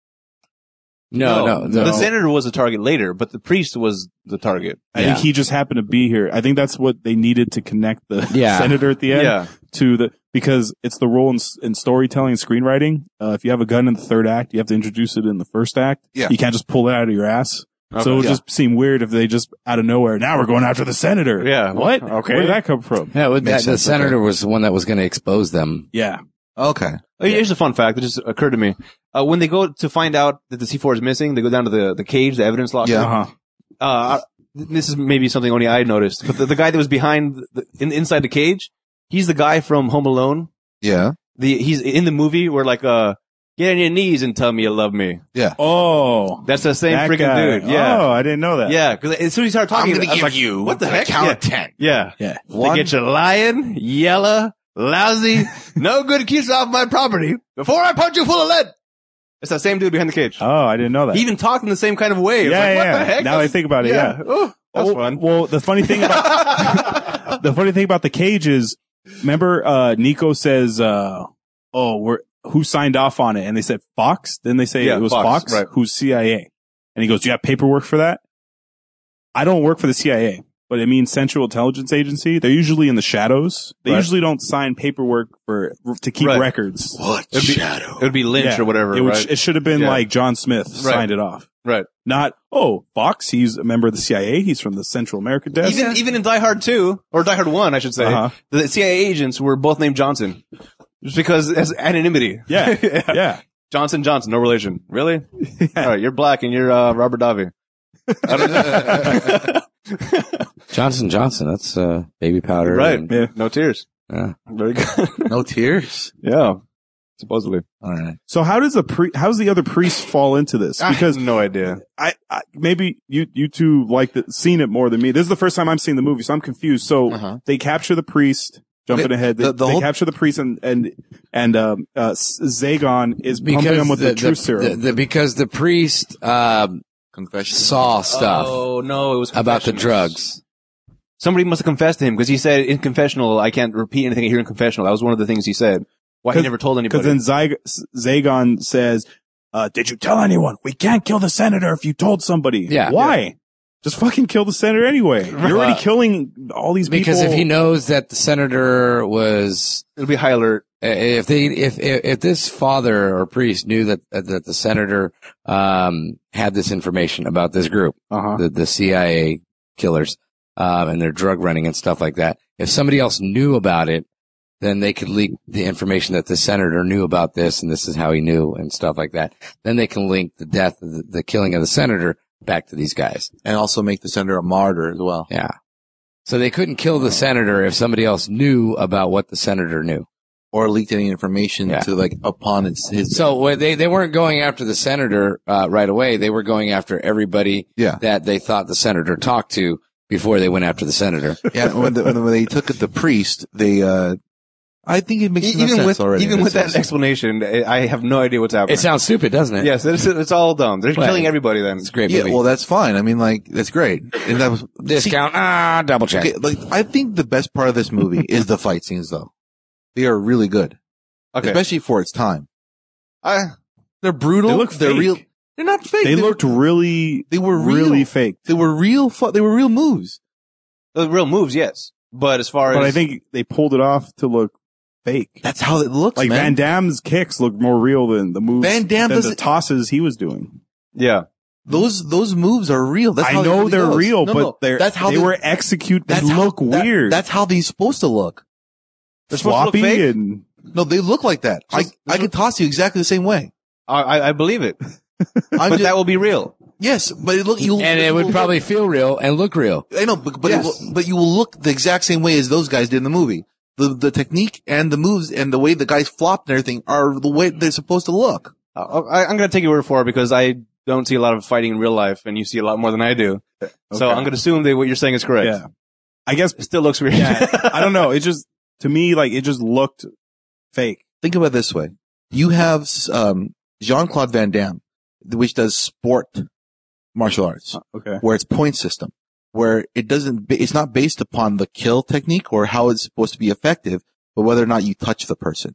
No. The senator was the target later, but the priest was the target. I think he just happened to be here. I think that's what they needed to connect the senator at the end to because it's the role in storytelling and screenwriting. If you have a gun in the third act, you have to introduce it in the first act. Yeah. You can't just pull it out of your ass. Okay, so it would just seem weird if they just out of nowhere, now we're going after the senator. Yeah. What? Okay. Where did that come from? Yeah, the senator was the one that was going to expose them. Yeah. Okay. Here's a fun fact that just occurred to me. When they go to find out that the C4 is missing, they go down to the cage, the evidence locker. Yeah. This is maybe something only I noticed, but the guy that was behind inside the cage, he's the guy from Home Alone. Yeah. He's in the movie where get on your knees and tell me you love me. Yeah. Oh. That's the same freaking dude. Yeah. Oh, I didn't know that. Yeah. Cause as soon as he started talking, I'm going to give you what the heck? Count of 10. Yeah. Yeah. They get you lying, yellow, lousy, no good keeps off my property before I punch you full of lead. It's that same dude behind the cage. Oh, I didn't know that. He even talked in the same kind of way. What the heck? Now I think about it. Yeah. Oh, that's fun. Well, the funny thing about, the cage is, remember, Nico says, who signed off on it? And they said Fox. Then they say it was Fox, right. Who's CIA. And he goes, do you have paperwork for that? I don't work for the CIA, but it means Central Intelligence Agency. They're usually in the shadows. They usually don't sign paperwork to keep records. What shadow? It would be Lynch or whatever. It should have been like John Smith signed it off. Right. Not, Fox, he's a member of the CIA. He's from the Central America Desk. Even in Die Hard 2, or Die Hard 1, I should say, the CIA agents were both named Johnson. Just because as anonymity. Yeah. Yeah. Johnson, no relation. Really? Yeah. All right. You're black and you're, Robert Davi. Johnson, that's, baby powder. Right. Yeah. No tears. Yeah. Very good. No tears? Yeah. Supposedly. All right. So how's the other priest fall into this? Because I have no idea. I maybe you two seen it more than me. This is the first time I'm seeing the movie, so I'm confused. So they capture the priest. Jumping ahead, they capture the priest, and And Zagon is pumping him with the truth serum. Because the priest Confession. saw stuff. Oh no, it was about the drugs. Somebody must have confessed to him because he said in confessional, I can't repeat anything I hear in confessional. That was one of the things he said. Why he never told anybody. Because then Zagon says, did you tell anyone? We can't kill the senator if you told somebody. Yeah. Why? Yeah. Just fucking kill the senator anyway. You're already killing all these people. Because if he knows that the senator was, it'll be high alert. If this father or priest knew that the senator, had this information about this group, the CIA killers, and their drug running and stuff like that, if somebody else knew about it, then they could leak the information that the senator knew about this and this is how he knew and stuff like that. Then they can link the death of the killing of the senator back to these guys. And also make the senator a martyr as well. Yeah. So they couldn't kill the senator if somebody else knew about what the senator knew. Or leaked any information to upon his. So they weren't going after the senator, right away. They were going after everybody that they thought the senator talked to before they went after the senator. Yeah. When they took the priest, I think it makes sense already. Even with that explanation, I have no idea what's happening. It sounds stupid, doesn't it? Yes, it's all dumb. They're killing everybody then. It's a great movie. Yeah, well, that's fine. I mean, that's great. And that was discount. Double check. Okay, I think the best part of this movie is the fight scenes, though. They are really good. Okay. Especially for its time. They're brutal. They look They're fake. real. They're not fake. They looked really. They were really fake. They were real. They were real moves. Real moves, yes. But But I think they pulled it off to look fake. That's how it looks, man. Van Damme's kicks look more real than the moves. Van Damme than the tosses he was doing. Yeah. Those moves are real. That's how I know it they're goes. real, No, but no. That's how they were executed. They look weird. That's how they're supposed to look. They're supposed to look fake? and No, they look like that. I could toss you exactly the same way. I believe it. But that will be real. Yes, but it would probably feel real and look real. I know, but you will look the exact same way as those guys did in the movie. The technique and the moves and the way the guys flopped and everything are the way they're supposed to look. I'm going to take your word for it because I don't see a lot of fighting in real life and you see a lot more than I do. Okay. So I'm going to assume that what you're saying is correct. Yeah. I guess it still looks weird. Yeah. I don't know. It just, to me, it just looked fake. Think about it this way. You have, Jean-Claude Van Damme, which does sport martial arts. Okay. Where it's point system. Where it's not based upon the kill technique or how it's supposed to be effective, but whether or not you touch the person.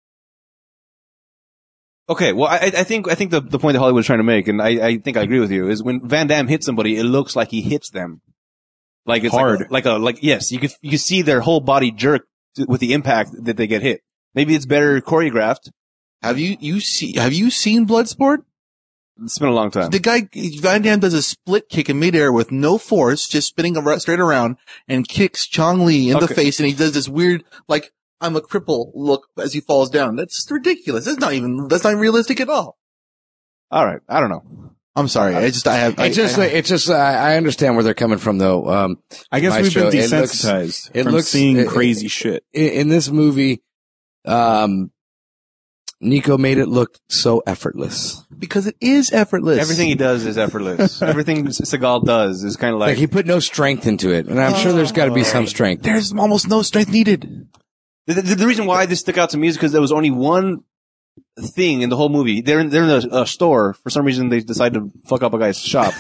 Okay, well, I think the point that Hollywood's trying to make, and I think I agree with you, is when Van Damme hits somebody, it looks like he hits them. Like it's hard. Yes, you could see their whole body jerk with the impact that they get hit. Maybe it's better choreographed. Have you seen Bloodsport? It's been a long time. The guy, Van Damme does a split kick in midair with no force, just spinning straight around and kicks Chong Li in the face, and he does this weird, I'm a cripple look as he falls down. That's ridiculous. That's not realistic at all. All right. I don't know. I'm sorry. I understand where they're coming from though. I guess we've been desensitized from seeing crazy shit. In this movie, Nico made it look so effortless. Because it is effortless. Everything he does is effortless. Everything Seagal does is kind of like he put no strength into it. And I'm sure there's got to be some strength. There's almost no strength needed. The reason why this stuck out to me is because there was only one thing in the whole movie. They're in a store. For some reason, they decided to fuck up a guy's shop.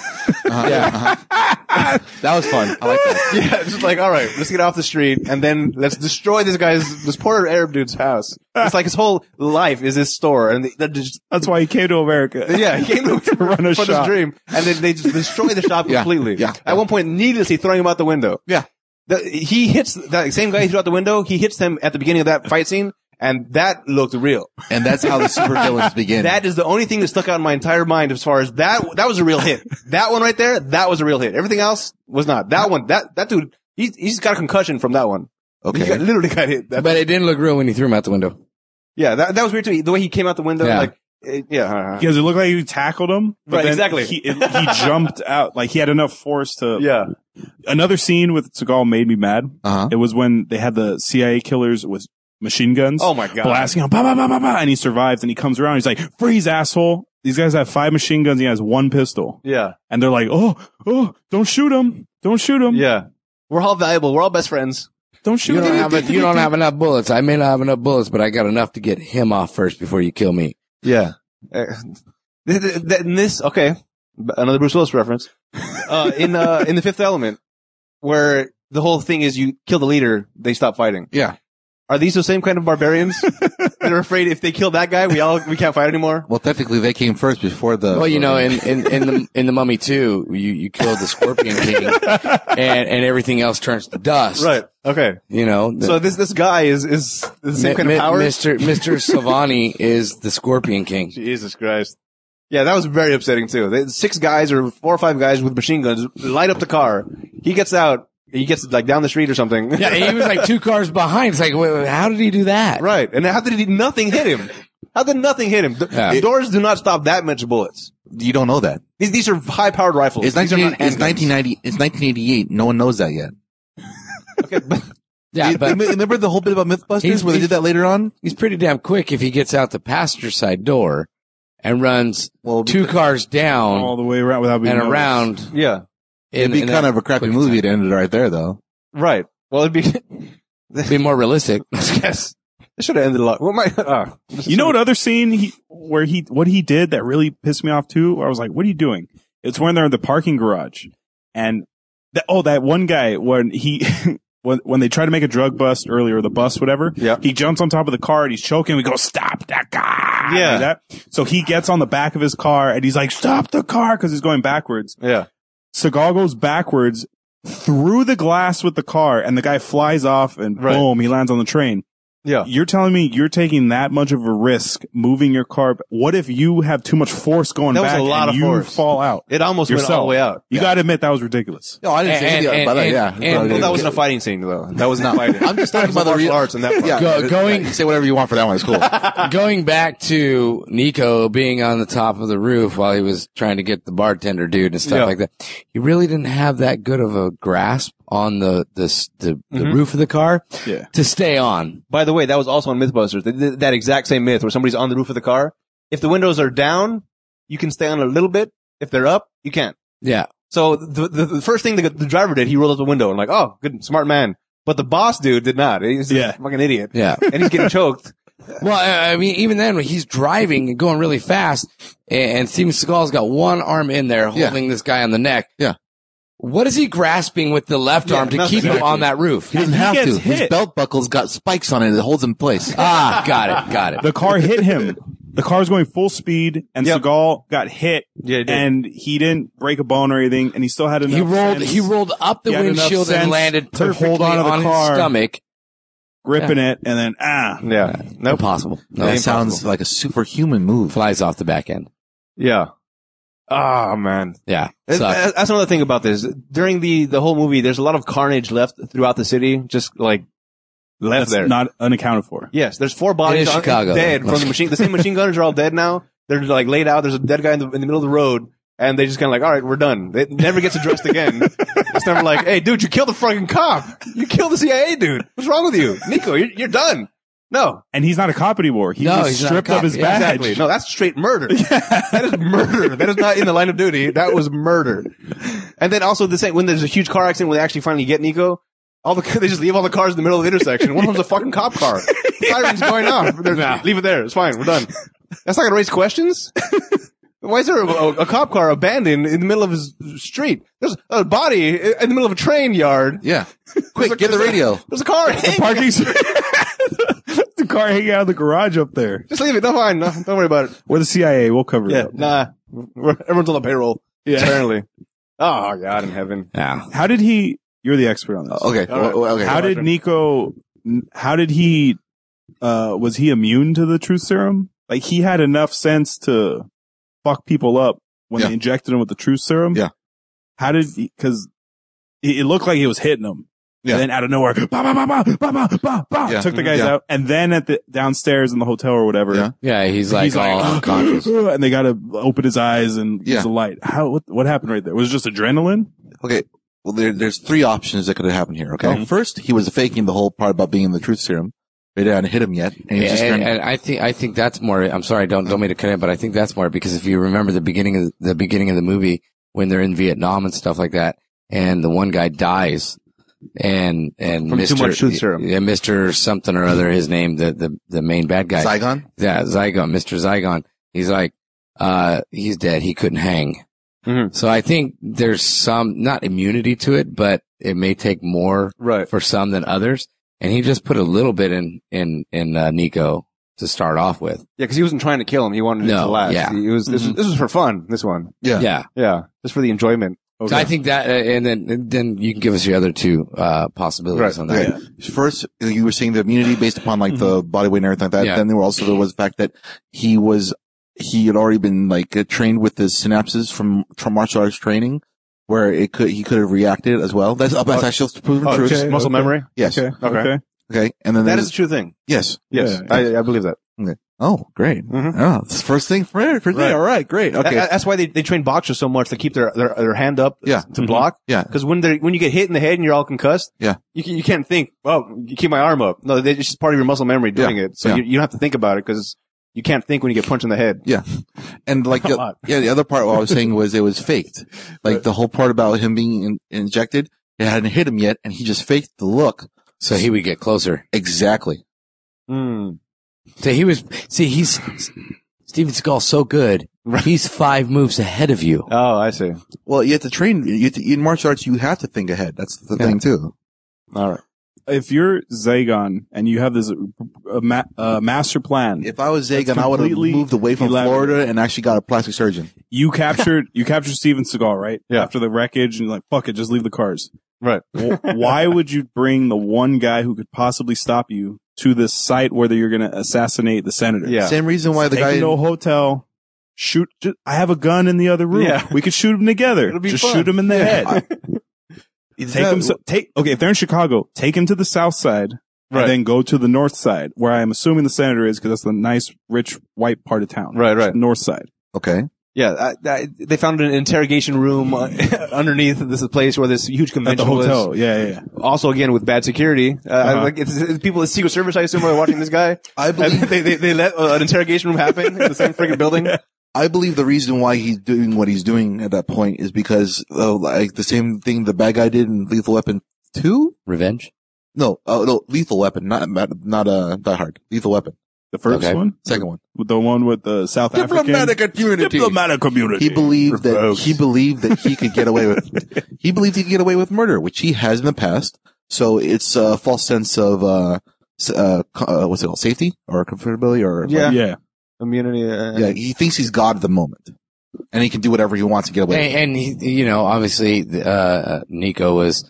That was fun. I like that. Yeah, it's just all right, let's get off the street and then let's destroy this poor Arab dude's house. It's like his whole life is this store, and that's why he came to America. Yeah, he came to run a shop. His dream, and then they just destroy the shop completely. Yeah. At one point, needlessly throwing him out the window. Yeah. He hits that same guy who threw out the window. He hits them at the beginning of that fight scene. And that looked real. And that's how the supervillains begin. That is the only thing that stuck out in my entire mind as far as that was a real hit. That one right there, that was a real hit. Everything else was not. That one, that dude, he's got a concussion from that one. Okay. He literally got hit. But it didn't look real when he threw him out the window. Yeah, that was weird too. The way he came out the window, because it looked like you tackled him. But right, then exactly. He jumped out. He had enough force to. Yeah. Another scene with Seagal made me mad. It was when they had the CIA killers with machine guns. Oh my God. Blasting him, bah, bah, bah, bah, bah, and he survives, and he comes around, he's like, freeze, asshole. These guys have 5 machine guns, and he has 1 pistol. Yeah. And they're like, oh, don't shoot him. Don't shoot him. Yeah. We're all valuable. We're all best friends. Don't shoot You him. you don't have enough bullets. I may not have enough bullets, but I got enough to get him off first before you kill me. Yeah. Okay. Another Bruce Willis reference. In The Fifth Element, where the whole thing is you kill the leader, they stop fighting. Yeah. Are these the same kind of barbarians that are afraid if they kill that guy, we can't fight anymore? Well, technically they came first before the... Well, you know, in the Mummy 2, you killed the Scorpion King and everything else turns to dust. Right. Okay. You know. So this guy is the same kind of power? Mr. Silvani is the Scorpion King. Jesus Christ. Yeah, that was very upsetting too. 6 guys or 4 or 5 guys with machine guns light up the car. He gets out. He gets like down the street or something. Yeah, he was like 2 cars behind. It's like, wait, how did he do that? Right. And how did nothing hit him? How did nothing hit him? The doors do not stop that much bullets. You don't know that. These are high-powered rifles. It's 1988. No one knows that yet. Okay, but Yeah, but Remember the whole bit about Mythbusters where they did that later on? he's pretty damn quick if he gets out the passenger side door and runs 2 cars down all the way around without being and noticed. around. yeah. It'd be kind of a crappy movie to end it right there, though. Right. Well, it'd be more realistic. Yes. It should have ended a lot. Well, You know what other scene what he did that really pissed me off too? Where I was like, what are you doing? It's when they're in the parking garage and that one guy when he, when they try to make a drug bust earlier, the bus, whatever, he jumps on top of the car and he's choking. We go, stop that guy. Yeah. Like that. So he gets on the back of his car and he's like, stop the car. Cause he's going backwards. Yeah. Seagal goes backwards through the glass with the car and the guy flies off and boom, he lands on the train. Yeah. You're telling me you're taking that much of a risk moving your car. What if you have too much force going That was back a lot and of you force. fall out? It almost went all the way out. You gotta admit that was ridiculous. No, I didn't say anything about that. Well, that wasn't a fighting scene though. That was not fighting. I'm just talking about the martial arts and that part. Going say whatever you want for that one. It's cool. Going back to Nico being on the top of the roof while he was trying to get the bartender dude and stuff like that. He really didn't have that good of a grasp on the roof of the car to stay on. By the way, that was also on Mythbusters. They did that exact same myth where somebody's on the roof of the car. If the windows are down, you can stay on a little bit. If they're up, you can't. Yeah. So the first thing the driver did, he rolled out the window and like, oh, good, smart man. But the boss dude did not. He's a fucking idiot. Yeah. And he's getting choked. Well, I mean, even then, when he's driving and going really fast, and Steven Seagal's got one arm in there holding this guy on the neck. Yeah. What is he grasping with the left arm to keep him on that roof? He doesn't have to. His belt buckle's got spikes on it that holds him in place. Got it. The car hit him. The car was going full speed, and Seagal got hit, and he didn't break a bone or anything, and he still had enough He rolled up the windshield and landed perfectly hold on to the car, his stomach, gripping it, and then no possible. No, that sounds like a superhuman move. Flies off the back end. Yeah. Oh man. Yeah. That's another thing about this. During the whole movie, there's a lot of carnage left throughout the city, just like left there. Not unaccounted for. Yes, there's 4 bodies Chicago, dead from the machine. The same machine gunners are all dead now. They're like laid out. There's a dead guy in the middle of the road, and they just kind of like, all right, we're done. It never gets addressed again. It's never like, hey, dude, you killed the fucking cop. You killed the CIA dude. What's wrong with you, Nico? You're done. No. And he's not a cop anymore. He's stripped of his badge. Exactly. No, that's straight murder. That is murder. That is not in the line of duty. That was murder. And then also the same, when there's a huge car accident where they actually finally get Nico, they just leave all the cars in the middle of the intersection. One of them's a fucking cop car. Siren's going off. Leave it there. It's fine. We're done. That's not gonna raise questions. Why is there a cop car abandoned in the middle of his street? There's a body in the middle of a train yard. Yeah. Quick, get the radio. There's a car. The car hanging out of the garage up there. Just leave it. No, fine. No, don't worry about it. We're the CIA. We'll cover it up. Nah. Everyone's on the payroll. Yeah. Apparently. Oh, God in heaven. Yeah. How did he, you're the expert on this. Okay. Okay. How did Nico, was he immune to the truth serum? Like he had enough sense to fuck people up when they injected him with the truth serum? Yeah. How did he, cause it looked like he was hitting them. Yeah. And then out of nowhere, took the guys out. And then at the downstairs in the hotel or whatever. Yeah. He's like all unconscious. And they got to open his eyes and use the light. What happened right there? Was it just adrenaline? Okay. Well, there's 3 options that could have happened here. Okay. Mm-hmm. First, he was faking the whole part about being in the truth serum. They didn't hit him yet. And, and I think that's more, I'm sorry, don't mean to cut in, but I think that's more because if you remember the beginning of the movie when they're in Vietnam and stuff like that, and the one guy dies, and From Mr. too much truth serum. Yeah, Mr. something or other, his name, the main bad guy. Zygon? Yeah, Zygon, Mr. Zygon. He's like, he's dead. He couldn't hang. Mm-hmm. So I think there's some, not immunity to it, but it may take more Right. for some than others. And he just put a little bit in Nico to start off with. Yeah, because he wasn't trying to kill him. He wanted it to last. Yeah. This was for fun, this one. Yeah. Yeah. Just for the enjoyment. Okay. So I think that, and then you can give us your other two, possibilities on that. Yeah. First, you were saying the immunity based upon like the body weight and everything like that. Yeah. Then there was the fact that he had already been like trained with his synapses from martial arts training, where he could have reacted as well. That's actually proven true. Just muscle memory? Yes. Okay. Okay. And then That is a true thing. yes. Yes. Yeah. I believe that. Okay. Oh, great. Mhm. Oh, this is the first thing for me. Right. All right. Great. Okay. That's why they train boxers so much to keep their hand up Yeah. to block. Yeah. Because when you get hit in the head and you're all concussed, Yeah. you can't think, oh, you keep my arm up. No, it's just part of your muscle memory doing it. So Yeah. you don't have to think about it because you can't think when you get punched in the head. Yeah. And like, Come on. the other part what I was saying was it was faked. Like the whole part about him being injected, it hadn't hit him yet and he just faked the look. So he would get closer. Exactly. Mm. So he's Steven Seagal's so good. He's 5 moves ahead of you. Oh, I see. Well, you have to train, in martial arts, you have to think ahead. That's the thing too. All right. If you're Zygon and you have this master plan, If I was Zagan, That's I would have completely moved away from elaborate. Florida and actually got a plastic surgeon. you captured Steven Seagal, right? Yeah. After the wreckage, and you're like, fuck it, just leave the cars. Right. Why would you bring the one guy who could possibly stop you to this site where you're going to assassinate the senator? Yeah. Same reason why the Take guy. him to a hotel. Shoot. I have a gun in the other room. Yeah. We could shoot him together. It'll be Just fun. shoot him in the head. Is Take that- him. Okay, if they're in Chicago, take him to the south side, Right. and then go to the north side, where I'm assuming the senator is, because that's the nice, rich, white part of town. Right. North side. Okay. Yeah. They found an interrogation room underneath this place where this huge At convention the hotel. was. Yeah. Also, again, with bad security. Like it's people at Secret Service, I assume, are watching this guy. I believe They let an interrogation room happen in the same freaking building. I believe the reason why he's doing what he's doing at that point is because like the same thing the bad guy did in Lethal Weapon 2? Revenge? No, Lethal Weapon, not Die Hard. Lethal Weapon. The first Okay. one? Second one. With the one with the South Diplomatic African? community. Diplomatic community. He believed that Folks. he could get away with he believed he could get away with murder, which he has in the past. So it's a false sense of what's it called, safety or comfortability or Yeah. Immunity. yeah. He thinks he's God at the moment, and he can do whatever he wants to get away with. And he, obviously, Nico was,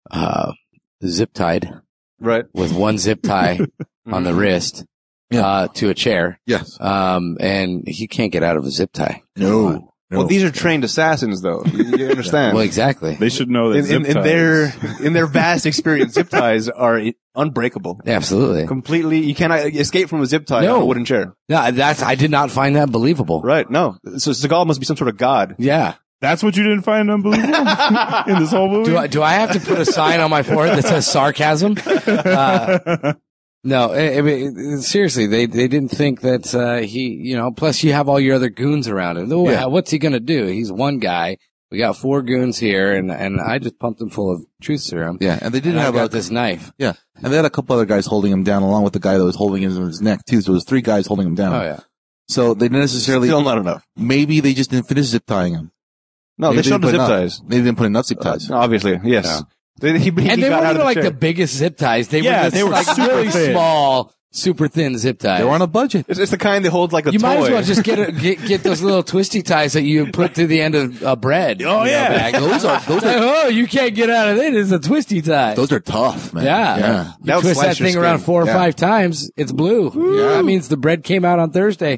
zip tied Right. with one zip tie on the wrist, to a chair. Yes. And he can't get out of a zip tie. No. Well, these are trained assassins, though. You understand? Well, exactly. They should know that zip ties. in their vast experience, zip ties are unbreakable. Absolutely. Completely, you cannot escape from a zip tie No. on a wooden chair. No, I did not find that believable. Right? No. So Seagal must be some sort of god. Yeah. That's what you didn't find unbelievable in this whole movie? Do I have to put a sign on my forehead that says sarcasm? No, I mean, seriously, they didn't think that, he, plus you have all your other goons around him. Oh, Yeah. what's he gonna do? He's one guy. We got 4 goons here and I just pumped him full of truth serum. Yeah, and they didn't And I have got this knife. Yeah, and they had a couple other guys holding him down, along with the guy that was holding him in his neck too. So it was 3 guys holding him down. Oh yeah. So they didn't necessarily. Still not enough. Maybe they just didn't finish zip tying him. No, Maybe they showed the put zip enough. ties. They didn't put enough zip ties. Obviously, yes. Yeah. He And they got weren't out of even the like chair. the biggest zip ties. They Yeah, were just they were like super really thin. small, super thin zip ties. They were on a budget. It's the kind that holds like a You toy. might as well just get those little twisty ties that you put to the end of bread. Oh, yeah. Bag. Those are Oh, you can't get out of it. It's a twisty tie. those are tough, man. Yeah. Yeah. You That would twist slash that your thing around skin. 4 or Yeah. 5 times, it's blue. Yeah. That means the bread came out on Thursday.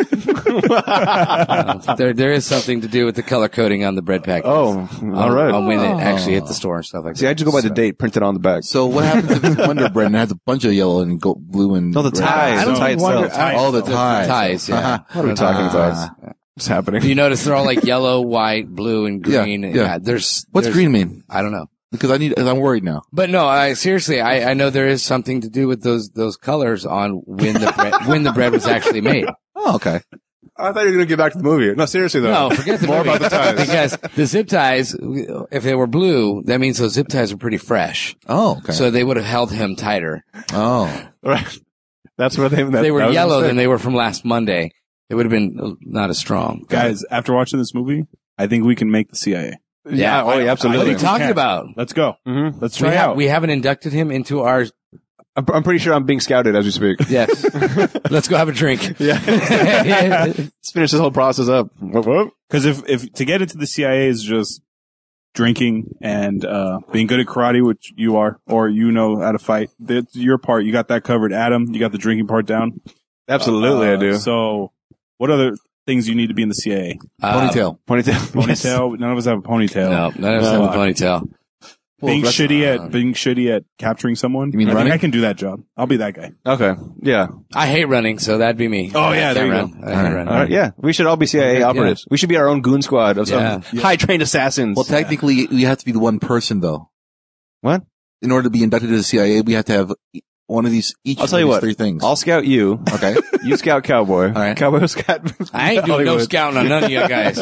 There is something to do with the color coding on the bread package. Oh, all right. On when it actually hit the store and stuff like See, I that. just go by the date printed on the back. So what happens if it's Wonder Bread and it has a bunch of yellow and blue and No, the red? ties. I don't The tie wonder- itself. All the ties. Ties, yeah. What are we talking about? What's happening? You notice they're all like yellow, white, blue, and green. Yeah. There's What's green mean? I don't know. Because I'm worried now. But no, seriously, I know there is something to do with those colors on when the bread was actually made. Oh, okay. I thought you were going to get back to the movie. No, seriously though. No, forget the More movie. about the ties. Because the zip ties, if they were blue, that means those zip ties are pretty fresh. Oh, okay. So they would have held him tighter. Oh. Right. That's what they were yellow, then they were from last Monday. It would have been not as strong. Guys, after watching this movie, I think we can make the CIA. Yeah. Oh, yeah, absolutely. What are you talking about? Let's go. Mm-hmm. Let's try out. We haven't inducted him into our... I'm pretty sure I'm being scouted as we speak. Yes. Let's go have a drink. Yeah. Let's finish this whole process up. Because if to get into the CIA is just drinking and being good at karate, which you are, or you know how to fight, that's your part. You got that covered. Adam, you got the drinking part down. Absolutely, I do. So, what other things you need to be in the CIA? Ponytail. Ponytail. None of us have a ponytail. No, none of us have a ponytail. Being shitty at capturing someone. You mean I running? think I can do that job. I'll be that guy. Okay. Yeah. I hate running, so that'd be me. Oh, yeah, there you go. I hate running. All right. Yeah. We should all be CIA operatives. We should be our own goon squad of some high-trained assassins. Well, technically, we have to be the one person, though. What? In order to be inducted to the CIA, we have to have one of these, I'll tell you what. 3 things. I'll scout you. Okay. You scout Cowboy. All right. Cowboy will scout. I ain't doing no scouting on none of you guys.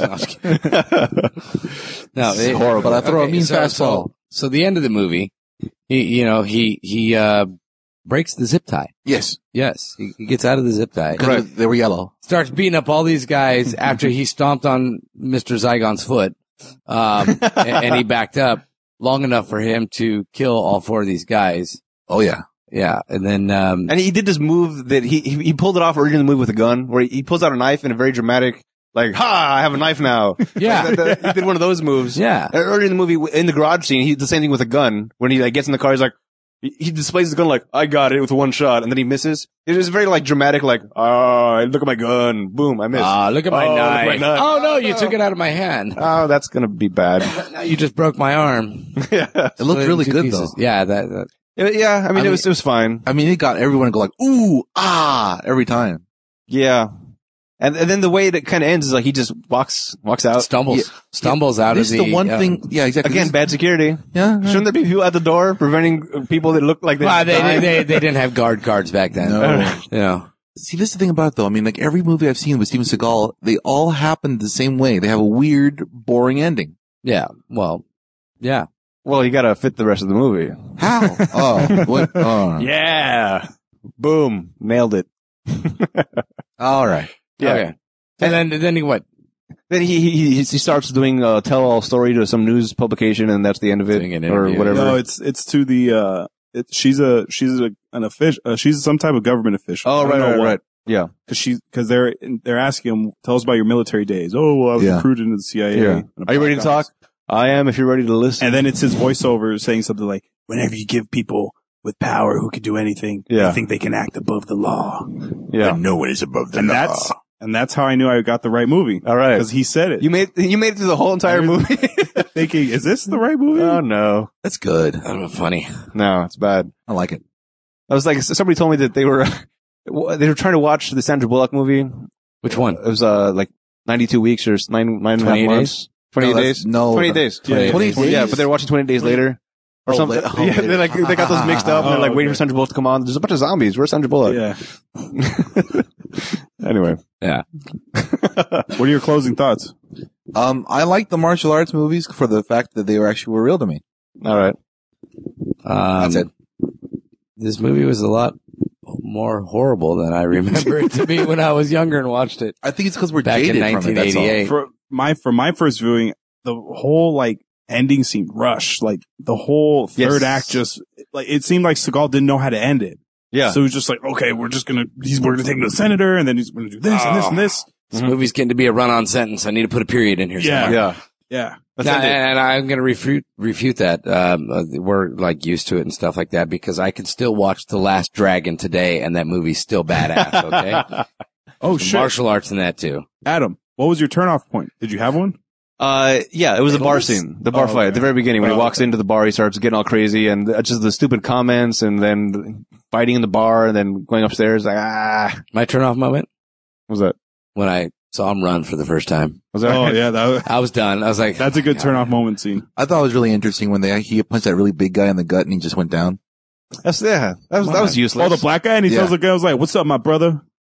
No, It's horrible. But I throw a mean fastball. So the end of the movie, he breaks the zip tie. Yes. Yes. He gets out of the zip tie. Right. They were yellow. Starts beating up all these guys after he stomped on Mr. Zygon's foot. And he backed up long enough for him to kill all 4 of these guys. Oh, yeah. Yeah. And then, and he did this move that he pulled it off earlier in the movie with a gun where he pulls out a knife in a very dramatic, like, ha, I have a knife now. Yeah. He did one of those moves. Yeah. Earlier in the movie, in the garage scene, he did the same thing with a gun. When he like gets in the car, he's like, he displays the gun like, I got it with one shot, and then he misses. It was very like dramatic, like, look at my gun. Boom, I missed. Look at my knife. Look at my knife. Oh no, you took it out of my hand. Oh, that's gonna be bad. Now you just broke my arm. Yeah. It looked really good, though. Yeah, that. Yeah, I mean, it was fine. I mean, it got everyone to go like, ooh, ah, every time. Yeah. And then the way that kind of ends is like he just walks out. Stumbles out This of is the one thing. Yeah, exactly. Again, bad security. Yeah. Shouldn't there be people at the door preventing people that look like they they didn't have guard cards back then. No. Yeah. See, this is the thing about it, though. I mean, like every movie I've seen with Steven Seagal, they all happen the same way. They have a weird, boring ending. Yeah. Well, yeah. Well, you gotta fit the rest of the movie. How? Oh, what? Oh. Yeah. Boom. Nailed it. All right. Yeah. Okay. And then he what? Then he starts doing a tell-all story to some news publication, and that's the end of it, Doing an or interview. whatever. No, it's to the she's an official. She's some type of government official. Oh, I don't know what. right. Yeah. Because they're asking him, tell us about your military days. Oh, well, I was recruited into the CIA. Yeah. Are you ready to talk? I am. If you're ready to listen. And then it's his voiceover saying something like, "Whenever you give people with power who can do anything, they think they can act above the law. Yeah. And no one is above the law." And that's how I knew I got the right movie. All right. Because he said it. You made it through the whole entire movie. Thinking, is this the right movie? Oh no. That's good. I don't know. Funny. No, it's bad. I like it. I was like, somebody told me that they were trying to watch the Sandra Bullock movie. Which one? It was like 92 weeks or nine and a half 28 months. 28 days? No. 28 days. 28 days. Yeah, but they're watching 20 days later. Or something. Yeah, they got those mixed up and they're like waiting for Sandra Bullock to come on. There's a bunch of zombies. Where's Sandra Bullock? Yeah. Anyway. Yeah. What are your closing thoughts? I like the martial arts movies for the fact that they were real to me. All right. That's it. This movie was a lot more horrible than I remember it to be when I was younger and watched it. I think it's because we're Back in jaded from it. That's all. 1988. For my first viewing, the whole ending seemed rushed. Like the whole third act just it seemed like Seagal didn't know how to end it. Yeah. So he was just like, okay, we're gonna take him to the senator, and then he's gonna do this and this and this. This movie's getting to be a run-on sentence. I need to put a period in here somewhere. Yeah. And I'm going to refute that. We're used to it and stuff like that because I can still watch The Last Dragon today and that movie's still badass. Okay. Oh shit. Martial arts in that too. Adam, what was your turnoff point? Did you have one? Yeah, it was the bar scene, the bar fight at the very beginning when he walks into the bar, he starts getting all crazy and just the stupid comments and then fighting in the bar and then going upstairs My turn-off moment? What was that? When I saw him run for the first time. Was that? Oh yeah, I was done. I was like, that's a good turn-off moment scene. I thought it was really interesting when he punched that really big guy in the gut and he just went down. That was useless. Oh, the black guy, and he tells the guy, "I was like, what's up, my brother?"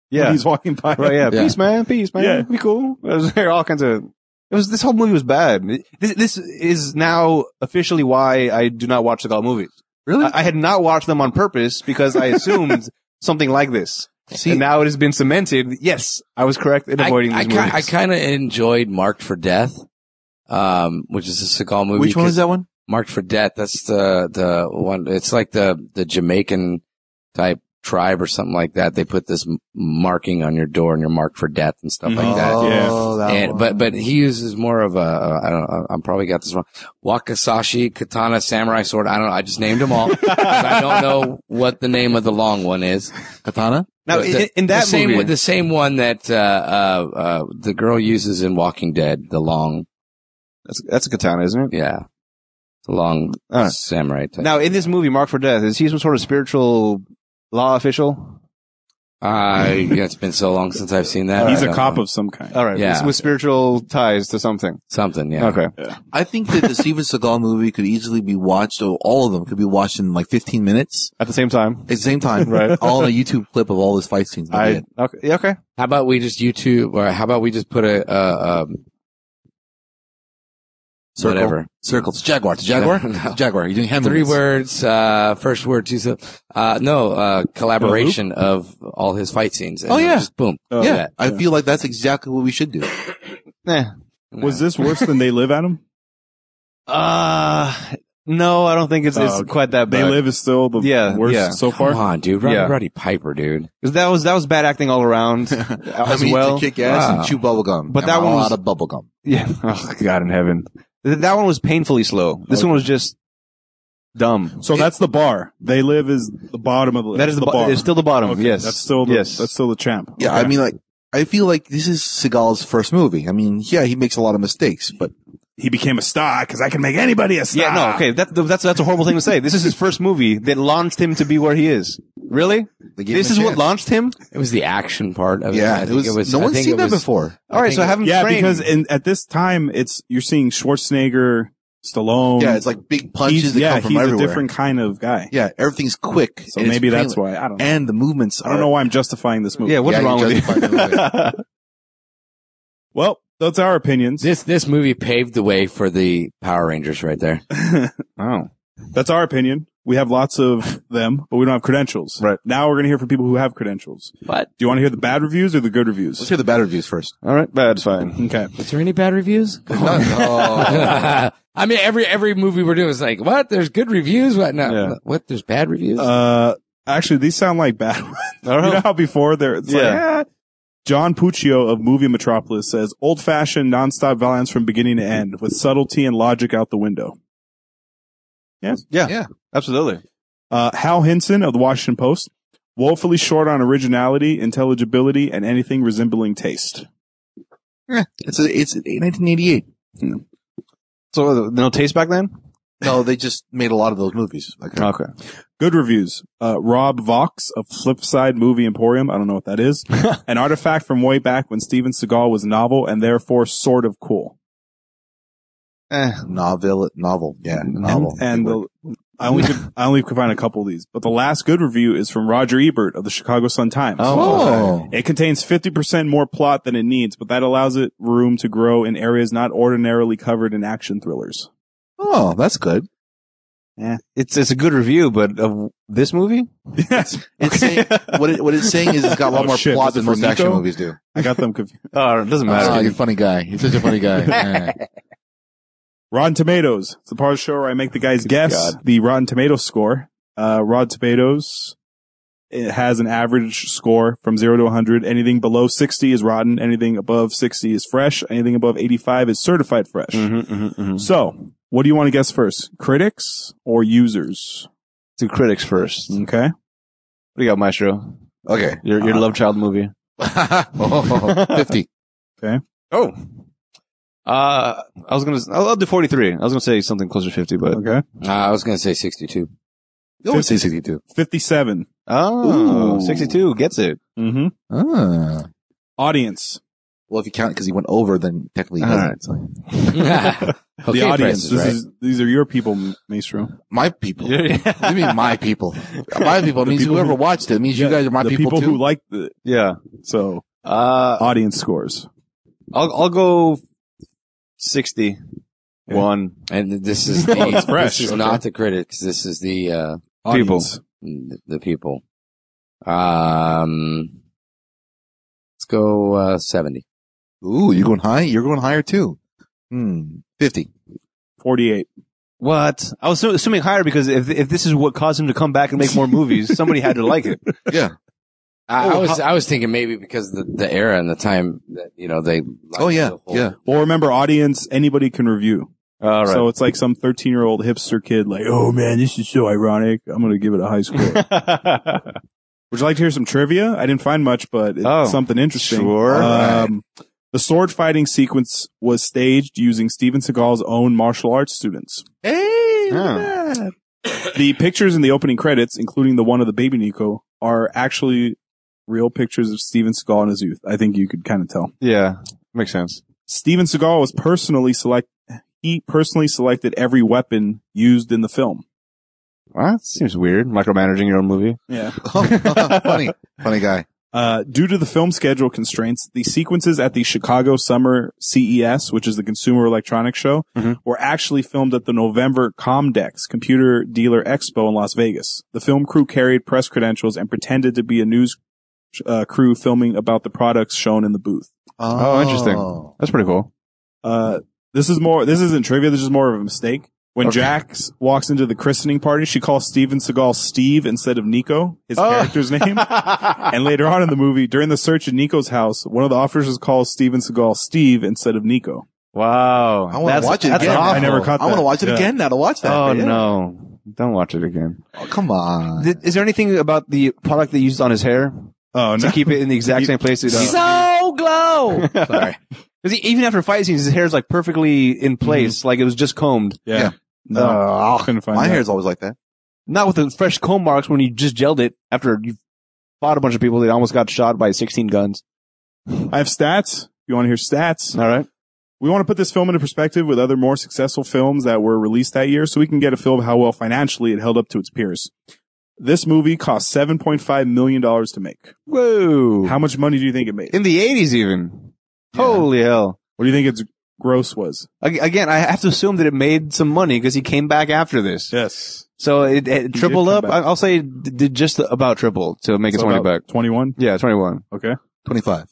when he's walking by. Right, yeah. Peace, man. Yeah. Be cool. There all kinds of, this whole movie was bad. This is now officially why I do not watch Seagal movies. Really? I had not watched them on purpose because I assumed something like this. See, and now it has been cemented. Yes, I was correct in avoiding these movies. I kind of enjoyed Marked for Death, which is a Seagal movie. Which one is that one? Marked for Death. That's the one. It's like the Jamaican type tribe or something like that. They put this marking on your door and you're marked for death and stuff like that. But he uses more of I'm probably got this wrong. Wakizashi katana samurai sword. I don't know. I just named them all. I don't know what the name of the long one is. Katana? Now, in that movie, the same one that, the girl uses in Walking Dead, the long. That's a katana, isn't it? Yeah. It's a long samurai type. Now, in this movie, Marked for Death, is he some sort of spiritual law official? It's been so long since I've seen that. He's a cop of some kind. All right. Yeah. With spiritual ties to something. Something, yeah. Okay. Yeah. I think that the Steven Seagal movie could easily be watched, or all of them could be watched in like 15 minutes. At the same time. At the same time. Right. All in a YouTube clip of all his fight scenes. Okay. Okay. How about we just YouTube, or how about we just put Circle. whatever. Circle. It's Jaguar. It's Jaguar? No. It's Jaguar. You're doing hand 3 movements. words, first word, collaboration of all his fight scenes. And just boom. Yeah. I feel like that's exactly what we should do. Was this worse than They Live, Adam? No, I don't think it's quite that bad. They Live is still the worst so far. Come on, dude. Roddy Piper, dude. Because that was bad acting all around as well. To kick ass and chew bubblegum. But that one was a lot of bubblegum. Yeah. Oh, God in heaven. That one was painfully slow. This one was just dumb. So that's the bar. They Live is the bottom of the list. That is the bar. It's still the bottom. Okay, yes. That's still the champ. Yeah. Okay. I mean, like, I feel like this is Seagal's first movie. I mean, yeah, he makes a lot of mistakes, but he became a star because I can make anybody a star. Yeah, no, okay. That's a horrible thing to say. This is his first movie that launched him to be where he is. Really? This is what launched him? It was the action part of it. Yeah, it was no one's seen that before. All right, so I haven't trained. Because at this time, you're seeing Schwarzenegger, Stallone. Yeah, it's like big punches that come from he's everywhere. a different kind of guy. Yeah, everything's quick. So maybe that's why. I don't know. And the movements I don't know why I'm justifying this movie. Yeah, what's wrong with you? Well, that's our opinions. This movie paved the way for the Power Rangers right there. Oh. That's our opinion. We have lots of them, but we don't have credentials. Right. Now we're going to hear from people who have credentials. What? Do you want to hear the bad reviews or the good reviews? Let's hear the bad reviews first. All right, bad's fine. Okay. Is there any bad reviews? No. I mean, every movie we're doing is like, what? There's good reviews? What? No. Yeah. What? There's bad reviews? Actually, these sound like bad ones. I don't know. You know how before it's like, John Puccio of Movie Metropolis says, old-fashioned, nonstop violence from beginning to end, with subtlety and logic out the window. Yeah. Absolutely. Hal Hinson of the Washington Post, woefully short on originality, intelligibility, and anything resembling taste. It's 1988. So no taste back then? No, they just made a lot of those movies. Okay. Good reviews. Rob Vox of Flipside Movie Emporium. I don't know what that is. An artifact from way back when Steven Seagal was novel and therefore sort of cool. Novel. Yeah, novel. I only could find a couple of these, but the last good review is from Roger Ebert of the Chicago Sun-Times. Oh. It contains 50% more plot than it needs, but that allows it room to grow in areas not ordinarily covered in action thrillers. Oh, that's good. Yeah. It's a good review, but of this movie? Yes. It's saying, what it's saying is it's got a lot more plot than most action movies do. I got them confused. Oh, it doesn't matter. Oh, you're a funny guy. You're such a funny guy. Rotten Tomatoes. It's the part of the show where I make the guys guess the Rotten Tomatoes score. Rotten Tomatoes, it has an average score from 0 to 100. Anything below 60 is rotten. Anything above 60 is fresh. Anything above 85 is certified fresh. So, what do you want to guess first? Critics or users? Do critics first. Okay. What do you got, Maestro? Okay. Your love child movie. 50. Okay. Oh. I'll do 43. I was gonna say something closer to 50, but. Okay. I was going to say 62. You always say 62. 57. Oh, Ooh. 62 gets it. Mm-hmm. Ah. Audience. Well, if you count because he went over, then technically he doesn't. Okay, The audience. prices, These are your people, Maestro. My people. What do you mean my people? My people means whoever watched it. It means you guys are my the people too. who like the Yeah. so audience scores. I'll go 61. And this is it's fresh. This is not the critics. This is the Audience. the people. Let's go 70. Ooh, you going high? You're going higher too. 50. 48. What? I was assuming higher because if this is what caused him to come back and make more movies, somebody had to like it. Yeah. I was thinking maybe because the era and the time that, they. Oh yeah. Yeah. Well, remember, audience, anybody can review. All right. So it's like some 13-year-old hipster kid like, oh man, this is so ironic. I'm going to give it a high score. Would you like to hear some trivia? I didn't find much, but it's something interesting. Sure. The sword fighting sequence was staged using Steven Seagal's own martial arts students. Hey. The pictures in the opening credits, including the one of the baby Nico, are actually real pictures of Steven Seagal in his youth. I think you could kind of tell. Yeah. Makes sense. Steven Seagal was he personally selected every weapon used in the film. Well, that seems weird. Micromanaging your own movie. Yeah. Funny guy. Due to the film schedule constraints, the sequences at the Chicago Summer CES, which is the Consumer Electronics Show, were actually filmed at the November Comdex Computer Dealer Expo in Las Vegas. The film crew carried press credentials and pretended to be a news crew filming about the products shown in the booth. Oh, interesting. That's pretty cool. This isn't trivia, this is more of a mistake. When Jax walks into the christening party, she calls Steven Seagal Steve instead of Nico, his character's name. And later on in the movie, during the search at Nico's house, one of the officers calls Steven Seagal Steve instead of Nico. Wow. I want to watch it again. I never caught that. I want to watch it again now to watch that. Oh, no. Don't watch it again. Oh, come on. Is there anything about the product they used on his hair Oh, to keep it in the exact same place? So glow. Sorry. Because even after fight scenes, his hair is like perfectly in place, like it was just combed. Yeah. No, couldn't find My that. hair's always like that. Not with the fresh comb marks when you just gelled it after you fought a bunch of people that almost got shot by 16 guns. I have stats. You want to hear stats? All right. We want to put this film into perspective with other more successful films that were released that year so we can get a feel of how well financially it held up to its peers. This movie cost $7.5 million to make. Whoa. How much money do you think it made? In the 80s even. Yeah. Holy hell. What do you think its gross was? Again, I have to assume that it made some money because he came back after this. Yes. So it tripled up. I'll say it did just about triple to make its money back. 21? Yeah, 21. Okay. 25.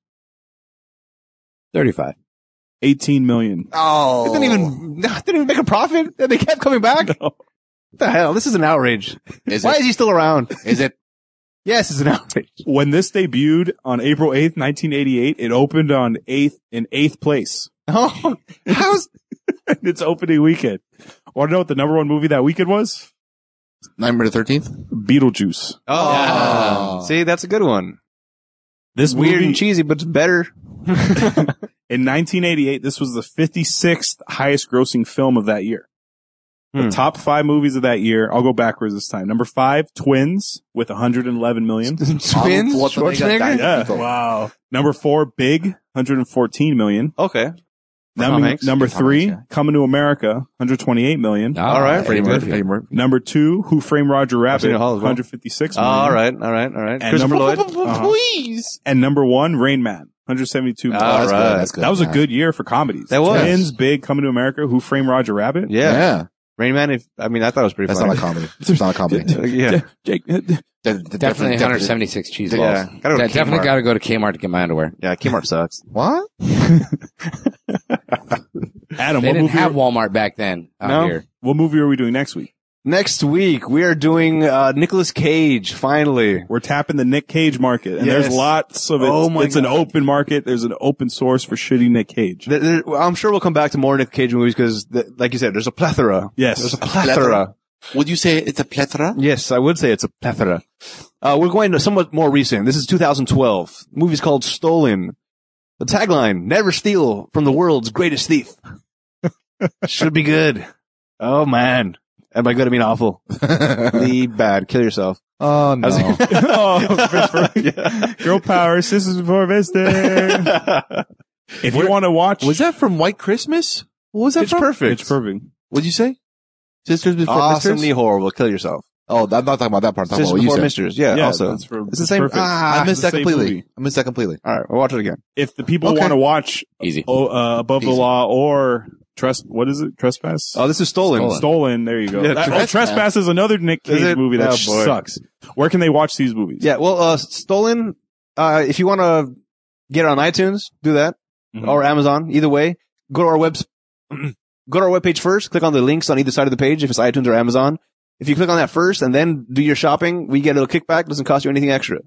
35. 18 million. Oh. It didn't even make a profit. They kept coming back. No. What the hell? This is an outrage. Why is he still around? Is it? Yes, it's an outrage. When this debuted on April 8th, 1988, it opened in eighth place. Oh, how's its opening weekend? Want to know what the number one movie that weekend was? Nightmare the 13th? Beetlejuice. Oh. Yeah. See, that's a good one. This weird movie, and cheesy, but it's better. In 1988, this was the 56th highest grossing film of that year. The top 5 movies of that year, I'll go backwards this time. Number 5, Twins with 111 million. Twins? Schwarzenegger? Yeah. Wow. Number 4, Big, 114 million. Okay. Number 3, Coming to America, 128 million. All right. Freddie Murphy. Number 2, Who Framed Roger Rabbit, 156 million. All right. And Christopher Lloyd. Please. And number 1, Rain Man, 172 million. All right. That's good. That was a good year for comedies. That was. Twins, Big, Coming to America, Who Framed Roger Rabbit. Yeah. Rain Man, I thought it was pretty That's funny. not a comedy. It's not a comedy. Yeah. Jake, Definitely 176 cheese balls. Yeah. Definitely got to go to Kmart to get my underwear. Yeah, Kmart sucks. What? Adam, They didn't have Walmart back then out here. What movie are we doing next week? Next week, we are doing Nicolas Cage, finally. We're tapping the Nick Cage market, and there's lots of it. It's an open market. There's an open source for shitty Nick Cage. I'm sure we'll come back to more Nick Cage movies because, like you said, there's a plethora. Yes. There's a plethora. Would you say it's a plethora? Yes, I would say it's a plethora. We're going to somewhat more recent. This is 2012. The movie's called Stolen. The tagline, never steal from the world's greatest thief. Should be good. Oh, man. And by good, I mean awful. Bad. Kill yourself. Oh, no. Girl power, sisters before visiting. If you want to watch. Was that from White Christmas? What was that from? Perfect. It's perfect. What'd you say? Sisters before Awesomely misters? horrible. Kill yourself. Oh, I'm not talking about that part. I'm talking Sisters about what you before said. misters. Yeah, also. It's the same. Perfect. I missed that the same completely. movie. I missed that completely. All right, we'll watch it again. If the people Okay. want to watch Easy. Above the Law or what is it? Trespass? Oh, this is Stolen. Stolen. There you go. Yeah, Trespass is another Nick Is Cage it? movie that Oh, boy. sucks. Where can they watch these movies? Yeah, well, Stolen, if you want to get it on iTunes, do that. Mhm. Or Amazon. Either way, go to our webpage first. Click on the links on either side of the page if it's iTunes or Amazon. If you click on that first and then do your shopping, we get a little kickback. It doesn't cost you anything extra.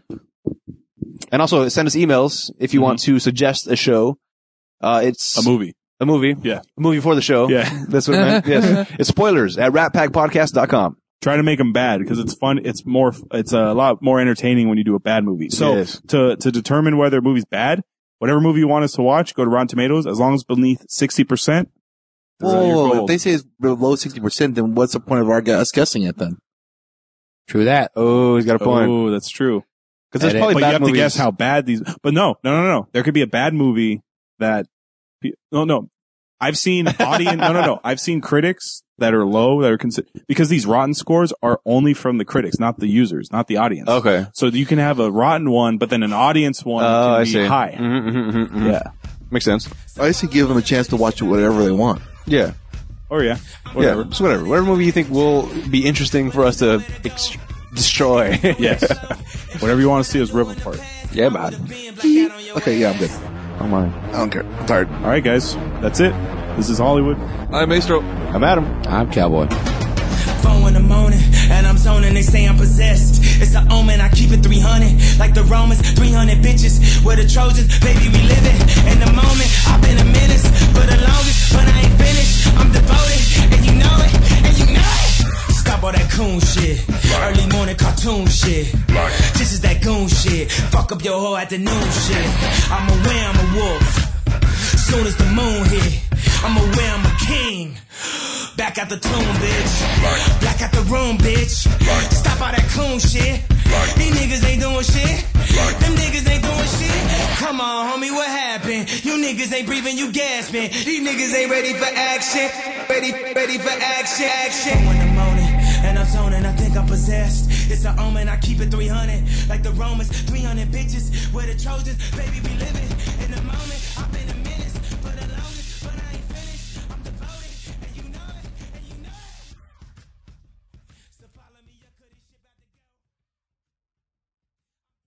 And also send us emails if you want to suggest a show. It's A movie. a movie. Yeah. A movie for the show. Yeah. That's what it meant. Yes. It's spoilers at ratpackpodcast.com. Try to make them bad because it's fun. It's a lot more entertaining when you do a bad movie. So Yes. to determine whether a movie's bad, whatever movie you want us to watch, go to Rotten Tomatoes. As long as beneath 60%. Whoa, if they say it's below 60%, then what's the point of us guessing it then? True that. Oh, he's got a point. Oh, that's true. Because there's Edit. probably But you bad have movies. to guess how bad these. But no. There could be a bad movie that. No. I've seen audience. No. I've seen critics that are low that are because these rotten scores are only from the critics, not the users, not the audience. Okay. So you can have a rotten one, but then an audience one Oh, I can be see. high. Yeah. Makes sense. I say give them a chance to watch whatever they want. Yeah. Or yeah. Whatever. Yeah. Just whatever. Whatever movie you think will be interesting for us to destroy. Yes. Whatever you want to see us rip apart. Yeah, man. Okay, yeah, I'm good. Oh my. I don't care. I'm tired. All right, guys. That's it. This is Hollywood. I'm Maestro. I'm Adam. I'm Cowboy. Phone in the morning, and I'm zoning, they say I'm possessed. It's an omen, I keep it 300, like the Romans, 300 bitches. We're the Trojans, baby, we living in the moment. I've been a menace for the longest, but I ain't finished. I'm devoted, and you know it, and you know it. Stop all that coon shit, early morning cartoon shit. This is that goon shit, fuck up your whole afternoon shit. I'm aware I'm a wolf, soon as the moon hit. I'm aware I'm a king. Back out the tomb, bitch. Black out the room, bitch. Stop all that coon shit. These niggas ain't doing shit. Them niggas ain't doing shit. Come on, homie, what happened? You niggas ain't breathing, you gasping. These niggas ain't ready for action. Ready for action. In the morning, and I'm zoning, I think I'm possessed. It's an omen, I keep it 300. Like the Romans, 300 bitches. We're the Trojans, baby, we living in the moment. I've been a minute.